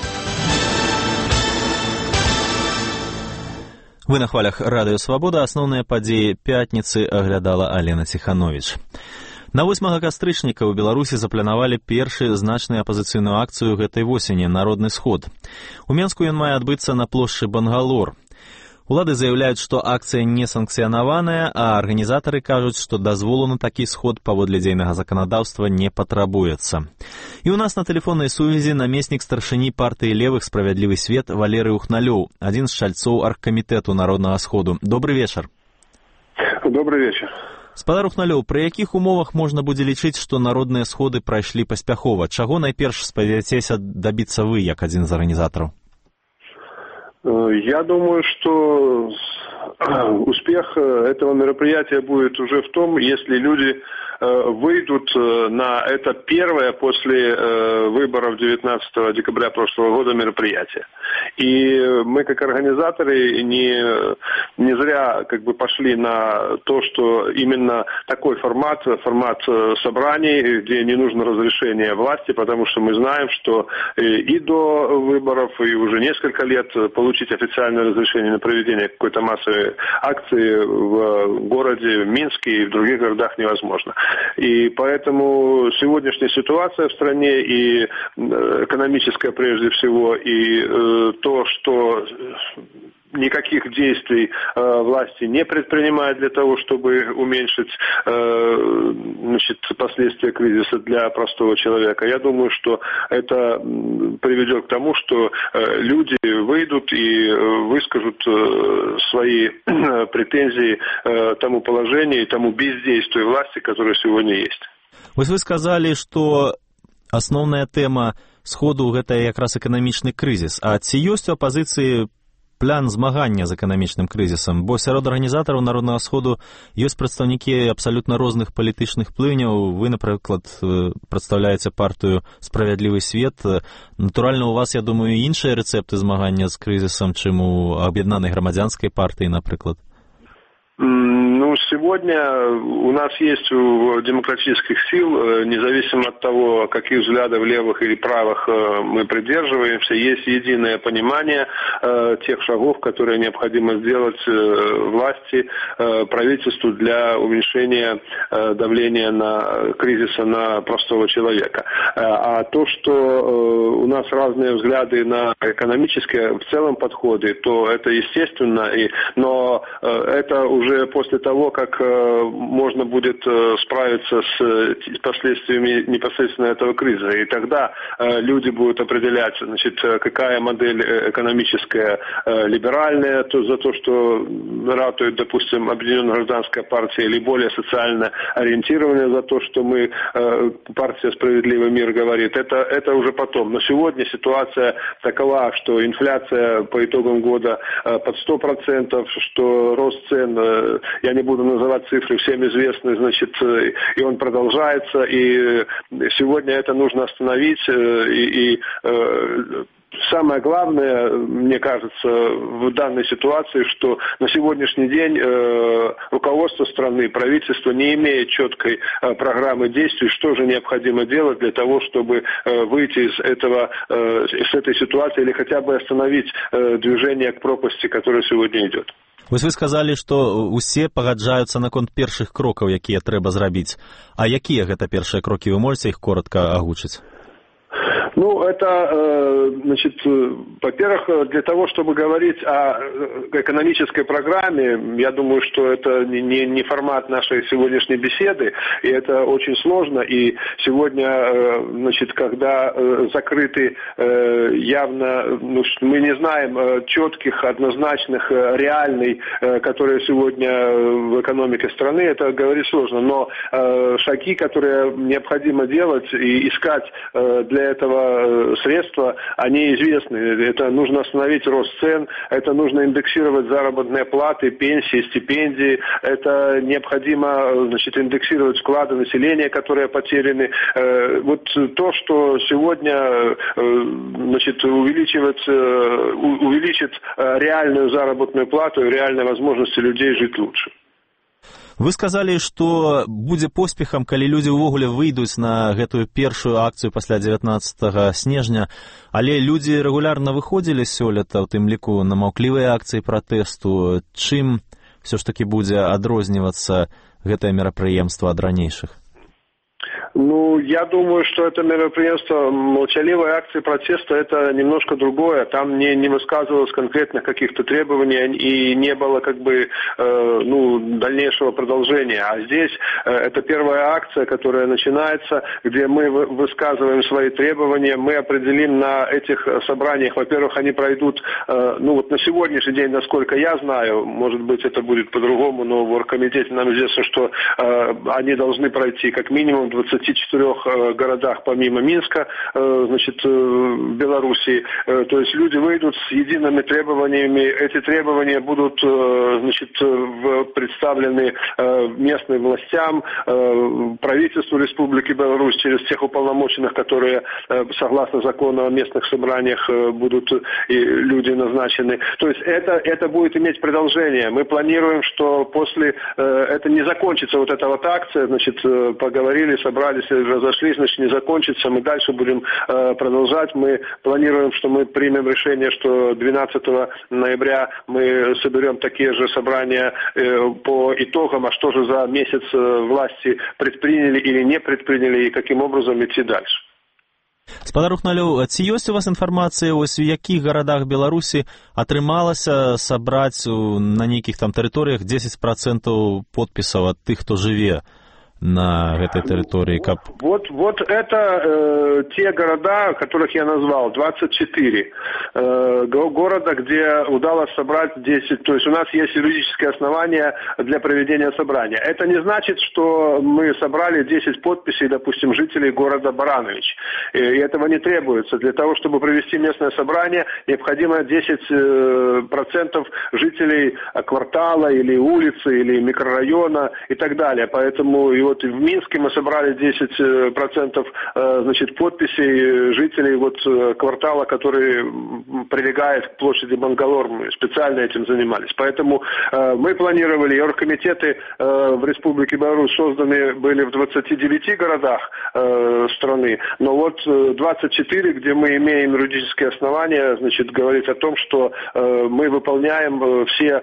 Вы на хвалях радыё «Свабода», асноўныя падзеі пятніцы аглядала Алена Ціхановіч. На 8 кастрычніка ў Беларусі запланавалі першую значную апазіцыйную акцыю гэтай восені «Народны сход». У Менску ён мае адбыцца на плошчы Бангалор. Улады заяўляюць, што акцыя не санкцыянаваная, а арганізатары кажуць, што дазволу на такі сход паводле дзейнага заканадаўства не патрабуецца. І ў нас на тэлефоннай сувязі намеснік старшыні партыі левых «Справядлівы свет» Валерый Ухналёў, адзін з чальцоў аргкамітэту Народнага сходу. Добрый вечар. Добрый вечар. Спадар Ухналёў, пры якіх умовах можна будзе лічыць, што народныя сходы прайшлі паспяхова? Чаго найперш спадзяецеся дабіцца вы, як адзін з арганізатараў? Я думаю, что успех этого мероприятия будет уже в том, если люди выйдут на это первое после выборов 19 декабря прошлого года мероприятие. И мы, как организаторы, не зря пошли на то, что именно такой формат собраний, где не нужно разрешение власти, потому что мы знаем, что и до выборов, и уже несколько лет получить официальное разрешение на проведение какой-то массовой акции в городе Минске и в других городах невозможно. И поэтому сегодняшняя ситуация в стране, и экономическая прежде всего, и то, что никаких действий власти не предпринимает для того, чтобы уменьшить последствия кризиса для простого человека. Я думаю, что это приведет к тому, что люди выйдут и выскажут свои претензии тому положению и тому бездействию власти, которое сегодня есть. Вы сказали, что основная тема сходу гэта якраз эканамічны крызіс. А ці ёсць у апазіцыі план змагання з эканамічным крызісам? Бо сярод арганізатараў Народнага сходу ёсць прадстаўнікі абсалютна розных палітычных плыняў. Вы, напрыклад, прадстаўляеце партыю «Справядлівы свет». Натуральна, у вас, я думаю, іншыя рэцэпты змагання з крызісам, чым у аб'яднанай грамадзянскай партыі, напрыклад. Сегодня у нас есть у демократических сил, независимо от того, каких взглядов левых или правых мы придерживаемся, есть единое понимание тех шагов, которые необходимо сделать власти, правительству для уменьшения давления на кризиса на простого человека. А то, что у нас разные взгляды на экономические в целом подходы, то это естественно, но это уже после того, как можно будет справиться с последствиями непосредственно этого кризиса. И тогда люди будут определять, какая модель экономическая либеральная, за то, что ратует, допустим, Объединенная гражданская партия, или более социально ориентированная за то, что мы, партия «Справедливый мир» говорит. Это уже потом. Но сегодня ситуация такова, что инфляция по итогам года под 100%, что рост цен, я не буду называть цифры, всем известны, и он продолжается, и сегодня это нужно остановить, и самое главное, мне кажется, в данной ситуации, что на сегодняшний день руководство страны, правительство не имеет четкой программы действий, что же необходимо делать для того, чтобы выйти из этой ситуации или хотя бы остановить движение к пропасти, которое сегодня идет. Вы сказали, што усе пагаджаюцца наконт першых крокаў, якія трэба зрабіць. А якія гэта першыя крокі? Вы можете іх коротко агучыць? Это, во-первых, для того, чтобы говорить о экономической программе, я думаю, что это не формат нашей сегодняшней беседы, и это очень сложно. И сегодня, когда закрыты явно, мы не знаем четких, однозначных, реальной, которые сегодня в экономике страны, это говорить сложно. Но шаги, которые необходимо делать и искать для этого средства, они известны. Это нужно остановить рост цен, это нужно индексировать заработные платы, пенсии, стипендии, это необходимо, индексировать вклады населения, которые потеряны. Вот то, что сегодня, увеличит реальную заработную плату и реальные возможности людей жить лучше. Вы сказали, што будзе поспехам, калі людзі ўвогуле выйдуць на гэтую першую акцыю пасля 19 снежня, але людзі рэгулярна выходзілі сёлета, у тым ліку на маўклівыя акцыі пратэсту. Чым ўсё ж такі будзе адрознівацца гэтае мерапрыемства ад ранейшых? Я думаю, что это мероприятие, молчаливые акции протеста, это немножко другое. Там не высказывалось конкретных каких-то требований и не было дальнейшего продолжения. А здесь это первая акция, которая начинается, где мы высказываем свои требования. Мы определим на этих собраниях, во-первых, они пройдут, на сегодняшний день, насколько я знаю, может быть, это будет по-другому, но в оргкомитете нам известно, что они должны пройти как минимум в 24 городах помимо Минска, в Белоруссии. То есть люди выйдут с едиными требованиями. Эти требования будут, представлены местным властям, правительству Республики Беларусь через тех уполномоченных, которые, согласно закону о местных собраниях, будут и люди назначены. То есть это будет иметь продолжение. Мы планируем, что после это не закончится эта акция, поговорили, собрали собрались и разошлись, значит, не закончится. Мы дальше будем продолжать. Мы планируем, что мы примем решение, что 12 ноября мы соберем такие же собрания по итогам, а что же за месяц власти предприняли или не предприняли, и каким образом идти дальше. Спадар Ухналёў, ці ёсць у вас інфармацыя, ось у якіх гарадах Беларусі атрымалася сабраць на нейкіх там тэрыторыях 10% подпісаў ад тых, хто жыве на этой территории? Вот это те города, которых я назвал, 24 города, где удалось собрать 10, то есть у нас есть юридическое основание для проведения собрания. Это не значит, что мы собрали 10 подписей, допустим, жителей города Баранович. И этого не требуется. Для того, чтобы провести местное собрание, необходимо 10% жителей квартала или улицы, или микрорайона и так далее. Поэтому и вот в Минске мы собрали 10% значит, подписей жителей вот квартала, который прилегает к площади Бангалор. Мы специально этим занимались. Поэтому мы планировали, и оргкомитеты в Республике Беларусь созданы были в 29 городах страны, но вот 24, где мы имеем юридические основания, значит, говорить о том, что мы выполняем все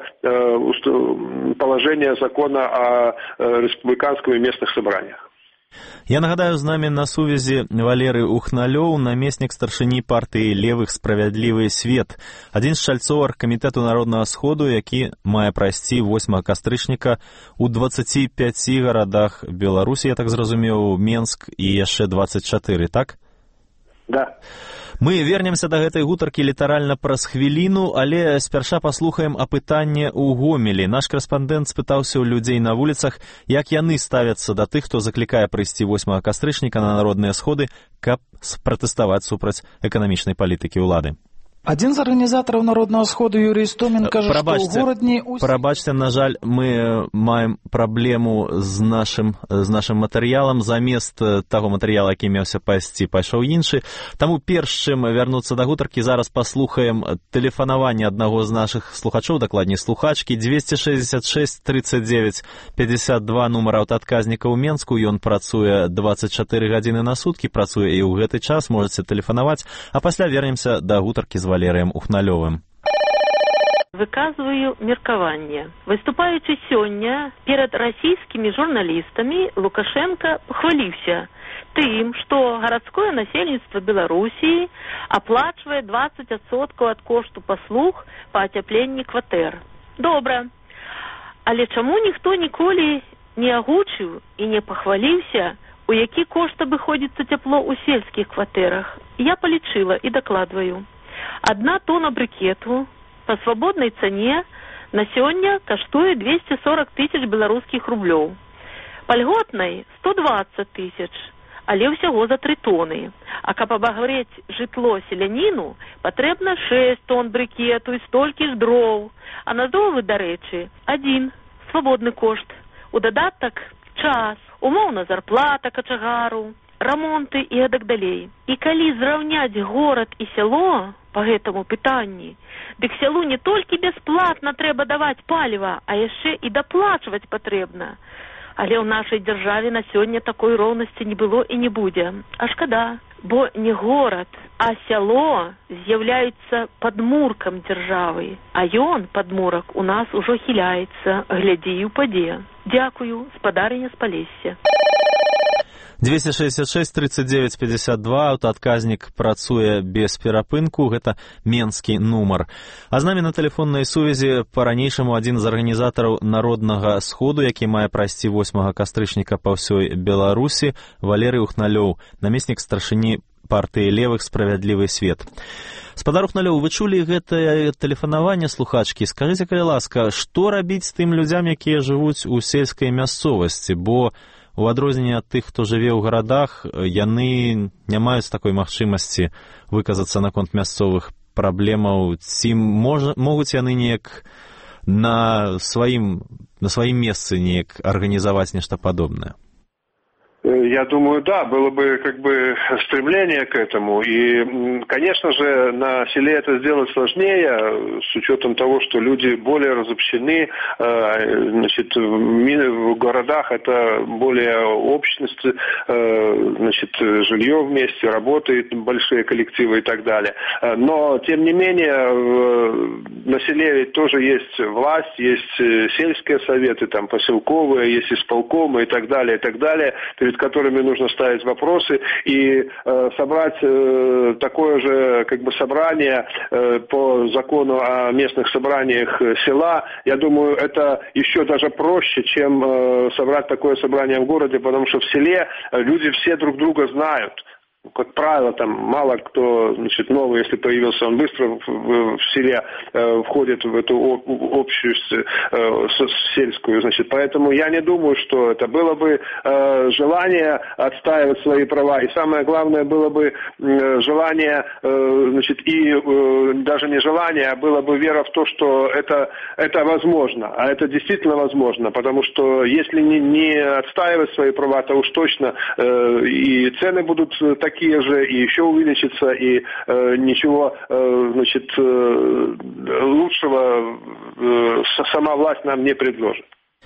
положения закона о республиканском и местных собраниях. Я нагадаю, з намі на сувязі Валерый Ухналёў, намеснік старшыні партыі левых «Справядлівы свет», адзін з чальцоў аргкамітэту Народнага сходу, які мае прайсці 8 кастрычніка у 25 гарадах Беларусі, я так зразумеў, Менск і яшчэ 24, так? Да. Мы вернемся да гэтай гутаркі літаральна праз хвіліну, але спярша паслухаем апытанне ў Гомелі. Наш карэспандэнт спытаўся ў людзей на вуліцах, як яны ставяцца да тых, хто заклікае прыйсці 8 кастрычніка на народныя сходы, каб пратэставаць супраць эканамічнай палітыкі ўлады. Один из организаторов Народного схода Юрий Истомин кажет, что у городні... Прабачце, на жаль, мы маем праблему з нашим матэрыялам. Замест таго матэрыяла, які меўся пайсці, пайшоў іншы. Таму перш чым вярнуцца да гутаркі, зараз паслухаем тэлефанаванне аднаго з нашых слухачоў, дакладней слухачкі, 266 39 52, нумар аўтаадказніка ў Менску. Ён працуе 24 гадзіны на суткі, працуе і ў гэты час, можаце тэлефанаваць, а пасля вернемся да гутаркі з Валерыем Ухналёвым. Выказваю меркаванне. Выступаючы сёння перад расійскімі журналістамі, Лукашенко пахваліўся тым, што гарадское насельніцтва Беларусі аплачвае 20% ад кошту паслуг па ацяпленні кватэр. Добра. Але чаму ніхто ніколі не агучыў і не пахваліўся, у які кошт абыходзіцца цяпло ў сельскіх кватэрах? Я палічыла і дакладваю. 1 тонна брикету по свободной цене на сегодня каштует 240 тысяч белорусских рублей. По льготной 120 тысяч, але всего за 3 тонны. А каб обогреть житло селянину, потребно 6 тонн брикету и столько ж дров. А на дровы, до речи, 1 свободный кошт. У додаток час, умовна зарплата качагару, ремонты и гэтак далей. И калі зраўняць город и село по гэтаму пытанні, дык сялу не толькі бясплатна трэба даваць паліва, а яшчэ і даплачваць патрэбна. Але ў нашай дзяржаве на сёння такой роўнасці не было і не будзе. А шкада, бо не горад, а сяло з'яўляецца падмуркам дзяржавы, а ён, падмурак, у нас ужо хіляецца, глядзі і ўпадзе. Дзякую, спадарыня з Палесся. 266 39 52, аўтаадказнік працуе без перапынку, гэта менскі нумар. А з намі на тэлефоннай сувязі па-ранейшаму адзін з арганізатараў Народнага сходу, які мае прайсці 8 кастрычніка па ўсёй Беларусі, Валерый Ухналёў, намеснік старшыні партыі левых «Справядлівы свет». Спадар Ухналёў, вы чулі гэтае тэлефанаванне слухачкі? Скажыце, калі ласка, што рабіць з тым людзям, якія жывуць у сельскай мясцовасці, бо у адрозненне ад тых, хто жыве ў гарадах, яны не маюць такой магчымасці выказацца наконт мясцовых праблемаў. Ці могуць яны неяк на сваім месцы неяк арганізаваць нешта падобнае? Я думаю, да, было бы стремление к этому. И, конечно же, на селе это сделать сложнее, с учетом того, что люди более разобщены. Значит, в городах это более общность, значит, жилье вместе, работает, большие коллективы и так далее. Но, тем не менее, на селе ведь тоже есть власть, есть сельские советы, там, поселковые, есть исполкомы и так далее, перед которыми нужно ставить вопросы. И собрать такое же собрание по закону о местных собраниях села, я думаю, это еще даже проще, чем собрать такое собрание в городе, потому что в селе люди все друг друга знают. Как правило, там мало кто, значит, новый, если появился, он быстро в селе входит в эту общую сельскую, значит. Поэтому я не думаю, что это было бы желание отстаивать свои права. И самое главное, было бы желание, значит, и даже не желание, а было бы вера в то, что это возможно. А это действительно возможно, потому что если не отстаивать свои права, то уж точно и цены будут такие же, и еще увеличится, и ничего, значит, лучшего сама власть нам не предложит.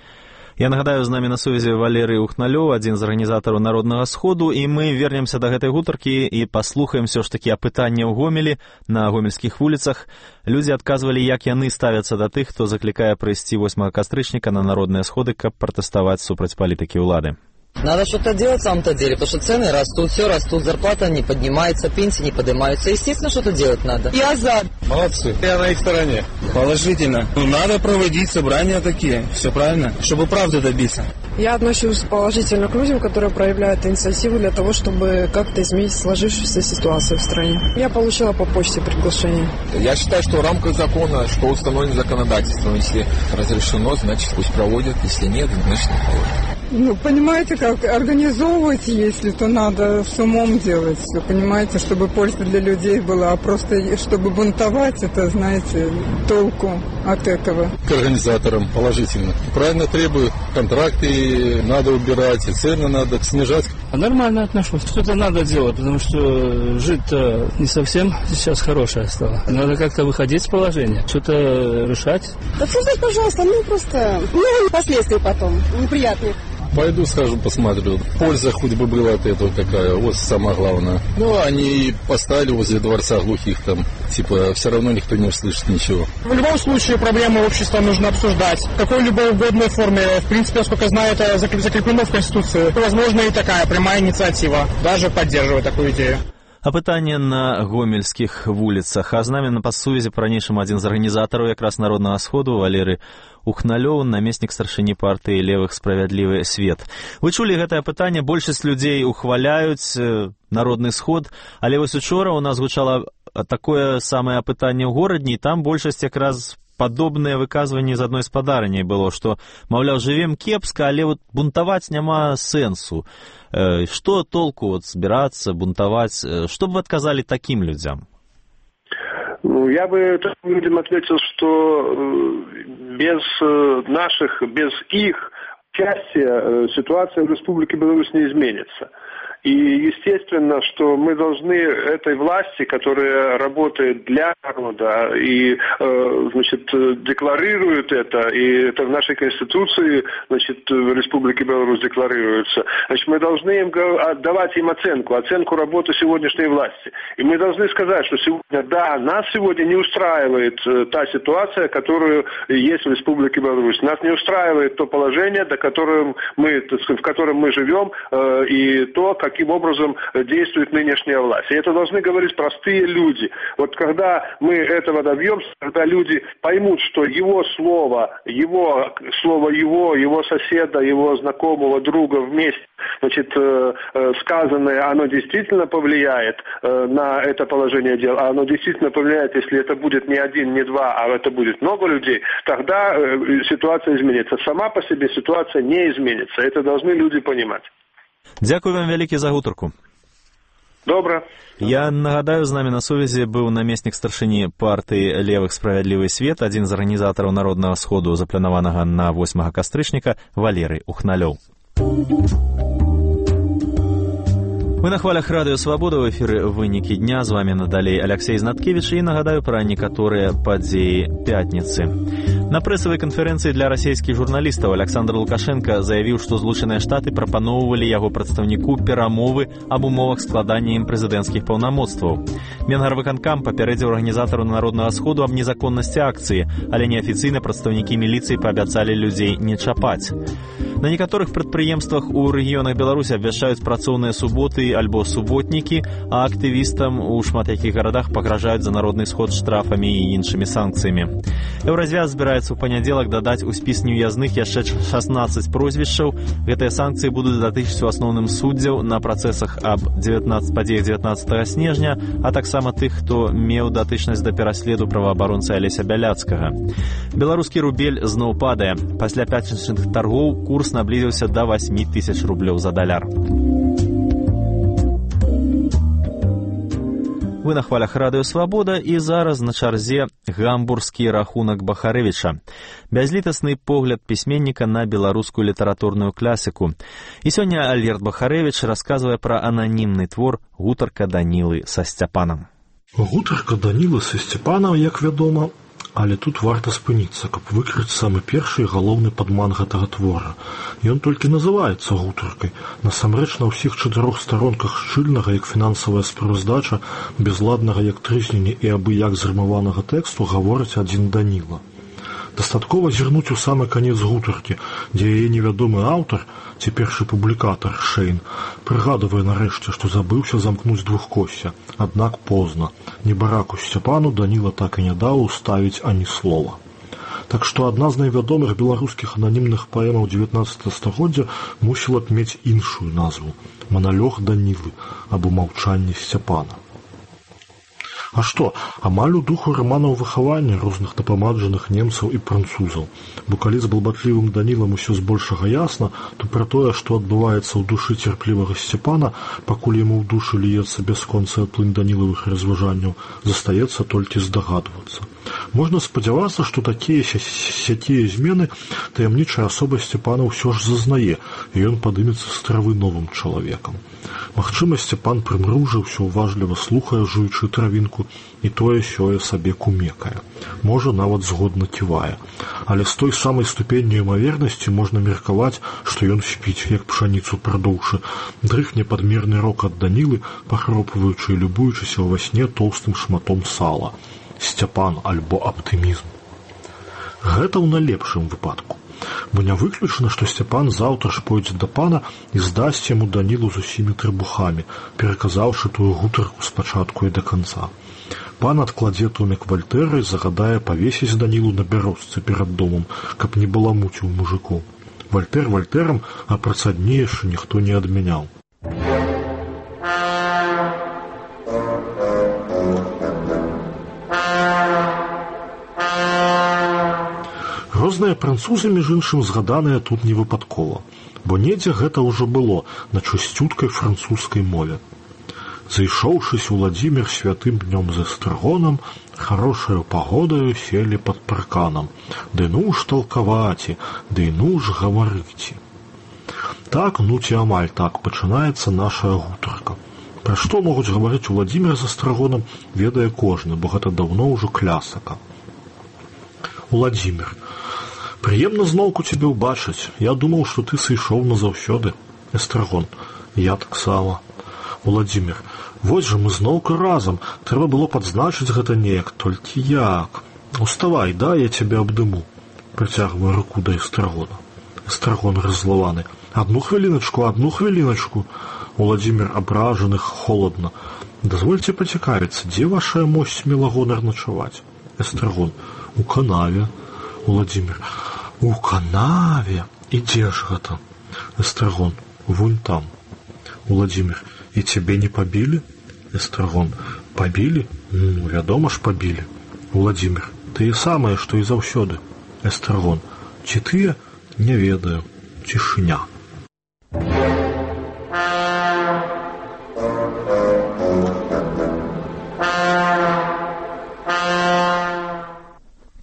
Я нагадаю, з намі на сувязі Валерый Ухналёў, адзін з арганізатараў Народнага сходу, і мы вернемся да гэтай гутаркі і паслухаем все ж такі апытанне ў Гомелі, на гомельскіх вуліцах. Людзі адказвалі, як яны ставяцца да тых, хто заклікае прыйсці 8 кастрычніка на народныя сходы, каб пратэставаць супраць палітыкі ўлады. Надо что-то делать в самом-то деле, потому что цены растут, все растут, зарплата не поднимается, пенсии не поднимаются. Естественно, что-то делать надо. Я за. Молодцы. Я на их стороне. Положительно. Надо проводить собрания такие, все правильно, чтобы правды добиться. Я отношусь положительно к людям, которые проявляют инициативу для того, чтобы как-то изменить сложившуюся ситуацию в стране. Я получила по почте приглашение. Я считаю, что в рамках закона, что установлено законодательством, если разрешено, значит пусть проводят, если нет, значит не проводят. Ну, понимаете, как организовывать, если то надо с умом делать все, понимаете, чтобы польза для людей была, а просто чтобы бунтовать, это, знаете, толку от этого. К организаторам положительно. Правильно требуют, контракты надо убирать, и цены надо снижать. Нормально отношусь. Что-то надо делать, потому что жить-то не совсем сейчас хорошее стало. Надо как-то выходить с положения, что-то решать. Да пусть, пожалуйста, просто последствия потом неприятные. Пойду, скажу, посмотрю. Польза хоть бы была от этого какая, вот самое главное. Ну, они поставили возле дворца глухих там, типа, все равно никто не услышит ничего. В любом случае проблемы общества нужно обсуждать. В какой-либо угодной форме. В принципе, насколько знаю, это закреплено в Конституции. Возможно, и такая прямая инициатива. Даже поддерживаю такую идею. Апытанне на гомельскіх вуліцах. А з намі на пасувязі па-ранейшаму адзін з арганізатараў якраз Народнага сходу Валерый Ухналёў, намеснік старшыні партыі левых «Справядлівы свет». Вы чулі гэтае пытанне, большасць людзей ухваляюць Народны сход, але вось учора у нас гучала такое самае апытанне ў горадні, і там большасць якраз падобныя выказванні з адной спадарняй было, што, маўляў, жывем кепска, але вот бунтаваць няма сэнсу. Што толку збірацца, бунтаваць? Што б вы адказалі такім людзям? Ну, я бы таким людям ответил, что без их участия ситуация в Республике Беларусь не изменится. И естественно, что мы должны этой власти, которая работает для народа и, значит, декларирует это, и это в нашей Конституции, значит, в Республике Беларусь декларируется, значит, мы должны им отдавать им оценку работы сегодняшней власти. И мы должны сказать, что сегодня, да, нас сегодня не устраивает та ситуация, которая есть в Республике Беларусь. Нас не устраивает то положение, в котором мы живем, и то, каким образом действует нынешняя власть. И это должны говорить простые люди. Вот когда мы этого добьемся, когда люди поймут, что его соседа, его знакомого, друга вместе, значит, сказанное, оно действительно повлияет на это положение дел, а оно действительно повлияет, если это будет не один, не два, а это будет много людей, тогда ситуация изменится. Сама по себе ситуация не изменится. Это должны люди понимать. Дзякуй вам вялікі за гутарку. Добра. Я нагадаю, з намі на сувязі быў намеснік старшыні партыі левых «Справядлівы свет», адзін з арганізатараў Народнага сходу, запланаванага на 8 кастрычніка, Валерый Ухналёў. Мы на хвалях радыё Свабода, ў эфіры вынікі дня. З вамі надалей Алексей Знаткевіч і нагадаю пра некаторыя падзеі пятніцы. На прэсавай канферэнцыі для расійскіх журналістаў Александр Лукашенко заявіў, што Злучаныя Штаты прапаноўвалі яго прадстаўніку перамовы аб умовах складання ім прэзідэнцкіх паўнамоцтваў. Менгарвыканкам папярэдзіў арганізатару Народнага сходу аб незаконнасці акцыі, але неафіцыйна прадстаўнікі міліцыі паабяцалі людзей не чапаць. На некаторых прадпрыемствах у рэгіёнах Беларусі абвяшчаюць працоўныя суботы альбо суботнікі, а актывістам у шмат якіх гарадах пагражаюць за народны сход штрафамі і іншымі санкцыямі. Еўразвяз збіраецца ў панядзелак дадаць у спіс неўязных яшчэ 16 прозвішчаў. Гэтыя санкцыі будуць датычыць у асноўным суддзяў на працэсах аб падзеях 19 снежня, а таксама тых, хто меў датычнасць да пераследу праваабаронцы Алеся Бяляцкага. Беларускі рубель зноў падае. Пасля пятнічных таргоў курс наблізіўся да 8000 рублёў за даляр. Вы на хвалях радыё Свабода, і зараз на чарзе гамбургскі рахунак Бахарэвіча. Бязлітасны погляд пісьменніка на беларускую літаратурную класіку. І сёння Альберт Бахарэвіч расказвае пра ананімны твор «Гутарка Данілы са Сцяпанам». Гутарка Данілы са Сцяпанам, як вядома, але тут варта спыніцца, каб выкрыць самы першы і галоўны падман гэтага твора. Ён толькі называецца гутаркай. Насамрэч на ўсіх 4 старонках шчыльнага, як фінансавая справаздача, безладнага, як трызненне і абы-як зрымаванага тэксту гаворыць адзін Даніла. Дастаткова зірнуць у самы канец гутаркі, дзе яе невядомы аўтар, ці першы публікатар Шэйн, прыгадывае нарэшце, што забыўся замкнуць двухкосся. Аднак позна. Небараку Сцяпану Даніла так і не даў уставіць ані слова. Так што адна з найвядомых беларускіх ананімных паэмаў 19 стагоддзя мусіла б мець іншую назву – «Маналёг Данілы» або «Маўчанне Сцяпана». А што, амаль у духу раманаў выхавання розных дапамаджаных немцаў і французаў. Бо калі з балбатлівым Данілам усё збольшага ясна, то пра тое, што адбываецца ў душы цярплівага Сцяпана, пакуль яму ў душы ліецца бясконцая плынь данілавых разважанняў, застаецца толькі здагадвацца. Можна спадзявацца, што такія сякія змены таямнічая асоба Сцяпана ўсё ж зазнае, і ён падымецца з травы новым чалавекам. Магчыма, Сцяпан прымружыўся, уважліва слухае, жуючы травінку, і тое-сёе сабе кумекае. Можа, нават згодна ківае. Але з той самай ступенню імавернасці можна меркаваць, што ён спіць, як пшаніцу прадоўшы, дрыхне падмерны рок ад Данілы, пахропваючы і любуючыся ўва сне тоўстым шматом сала. Сцяпан альбо аптымізм. Гэта ў найлепшым выпадку. Бо не выключана, што Сцяпан заўтра ж пойдзе да пана і здасць яму Данілу з усімі трыбухамі, пераказаўшы тую гутарку спачатку і да канца. Пан адкладзе томік Вальтэра і загадае павесіць Данілу на бярозцы перад домам, каб не баламуціў мужыку. Вальтэр Вальтэрам, а працадні яшчэ ніхто не адмяняў. Розныя французы, між іншым, згаданыя тут не выпадкова, бо недзе гэта ўжо было на чысцюткай французскай мове. Зайшоўшыся Уладзімір святым днём з эстрагонам, хорошаю пагодаю селі пад парканам. Ды ну ж талкаваці, ды ну ж гаварыці. Так, ну ці амаль так пачынаецца наша гутарка. Пра што могуць гаварыць Уладзімір з эстрагонам, ведае кожны, бо гэта даўно ўжо клясака. Уладзімір. Прыемна зноўку цябе ўбачыць. Я думаў, што ты сышоў назаўсёды. Эстрагон. Я таксама. Уладзімір. Вось жа мы зноўку разам. Трэба было падзначыць гэта неяк. Толькі як? Уставай, да, я цябе абдыму. Прыцягваю руку да эстрагона. Эстрагон раззлаваны. Адну хвіліначку. Уладзімір абражаны холадна. Дазвольце пацікавіцца, дзе вашая мосць мела гонар начаваць? Эстрагон. У канаве. Уладзімір. У канаве? І дзе ж гэта? Эстрагон. Вунь там. Уладзімір. І цябе не пабілі? Эстрагон. Пабілі? Ну, вядома ж, пабілі. Уладзімір. Тыя самыя, што і заўсёды. Эстрагон. Ці тыя? Не ведаю. Цішыня.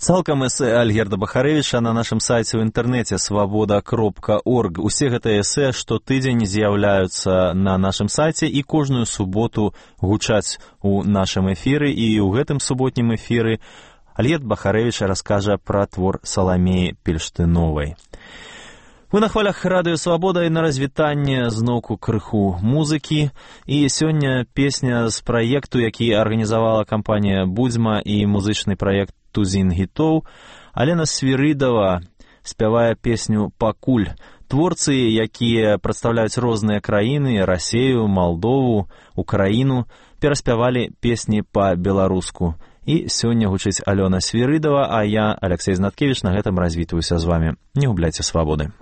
Цалкам эсэ Альгерда Бахарэвіча на нашым сайце ў інтэрнэце свабода.орг. Усе гэтыя эсэ штотыдзень з'яўляюцца на нашым сайце і кожную суботу гучаць у нашым эфіры. І ў гэтым суботнім эфіры Альгерд Бахарэвіч раскажа пра твор Саламеі Пельштыновай. Мы на хвалях радыё «Свабода» і на развітанне зноўку крыху музыкі. І сёння песня з праекту, які арганізавала кампанія «Будзьма» і музычны праект «Тузін гітоў». Алена Свірыдова спявае песню «Пакуль». Творцы, якія прадстаўляюць розныя краіны, Расею, Малдову, Украіну, пераспявалі песні па-беларуску. І сёння гучыць Алена Свірыдова, а я, Алексей Знаткевіч, на гэтым развітваюся з вамі. Не губляйце свабоды.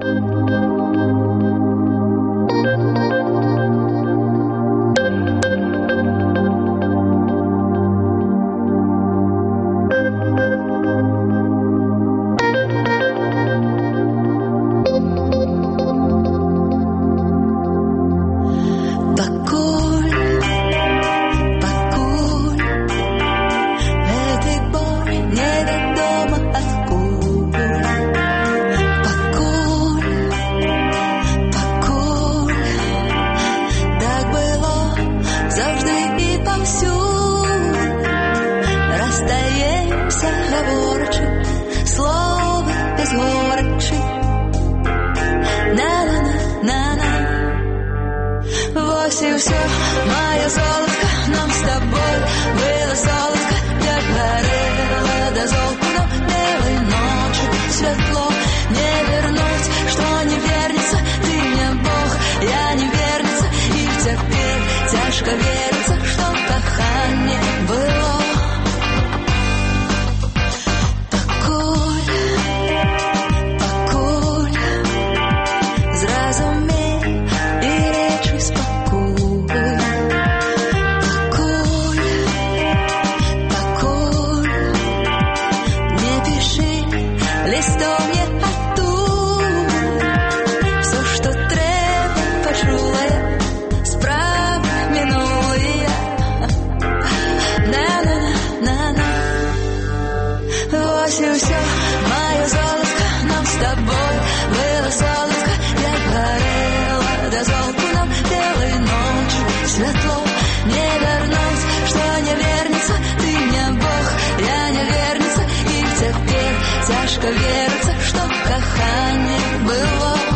Цяжка верыцца, што каханне было.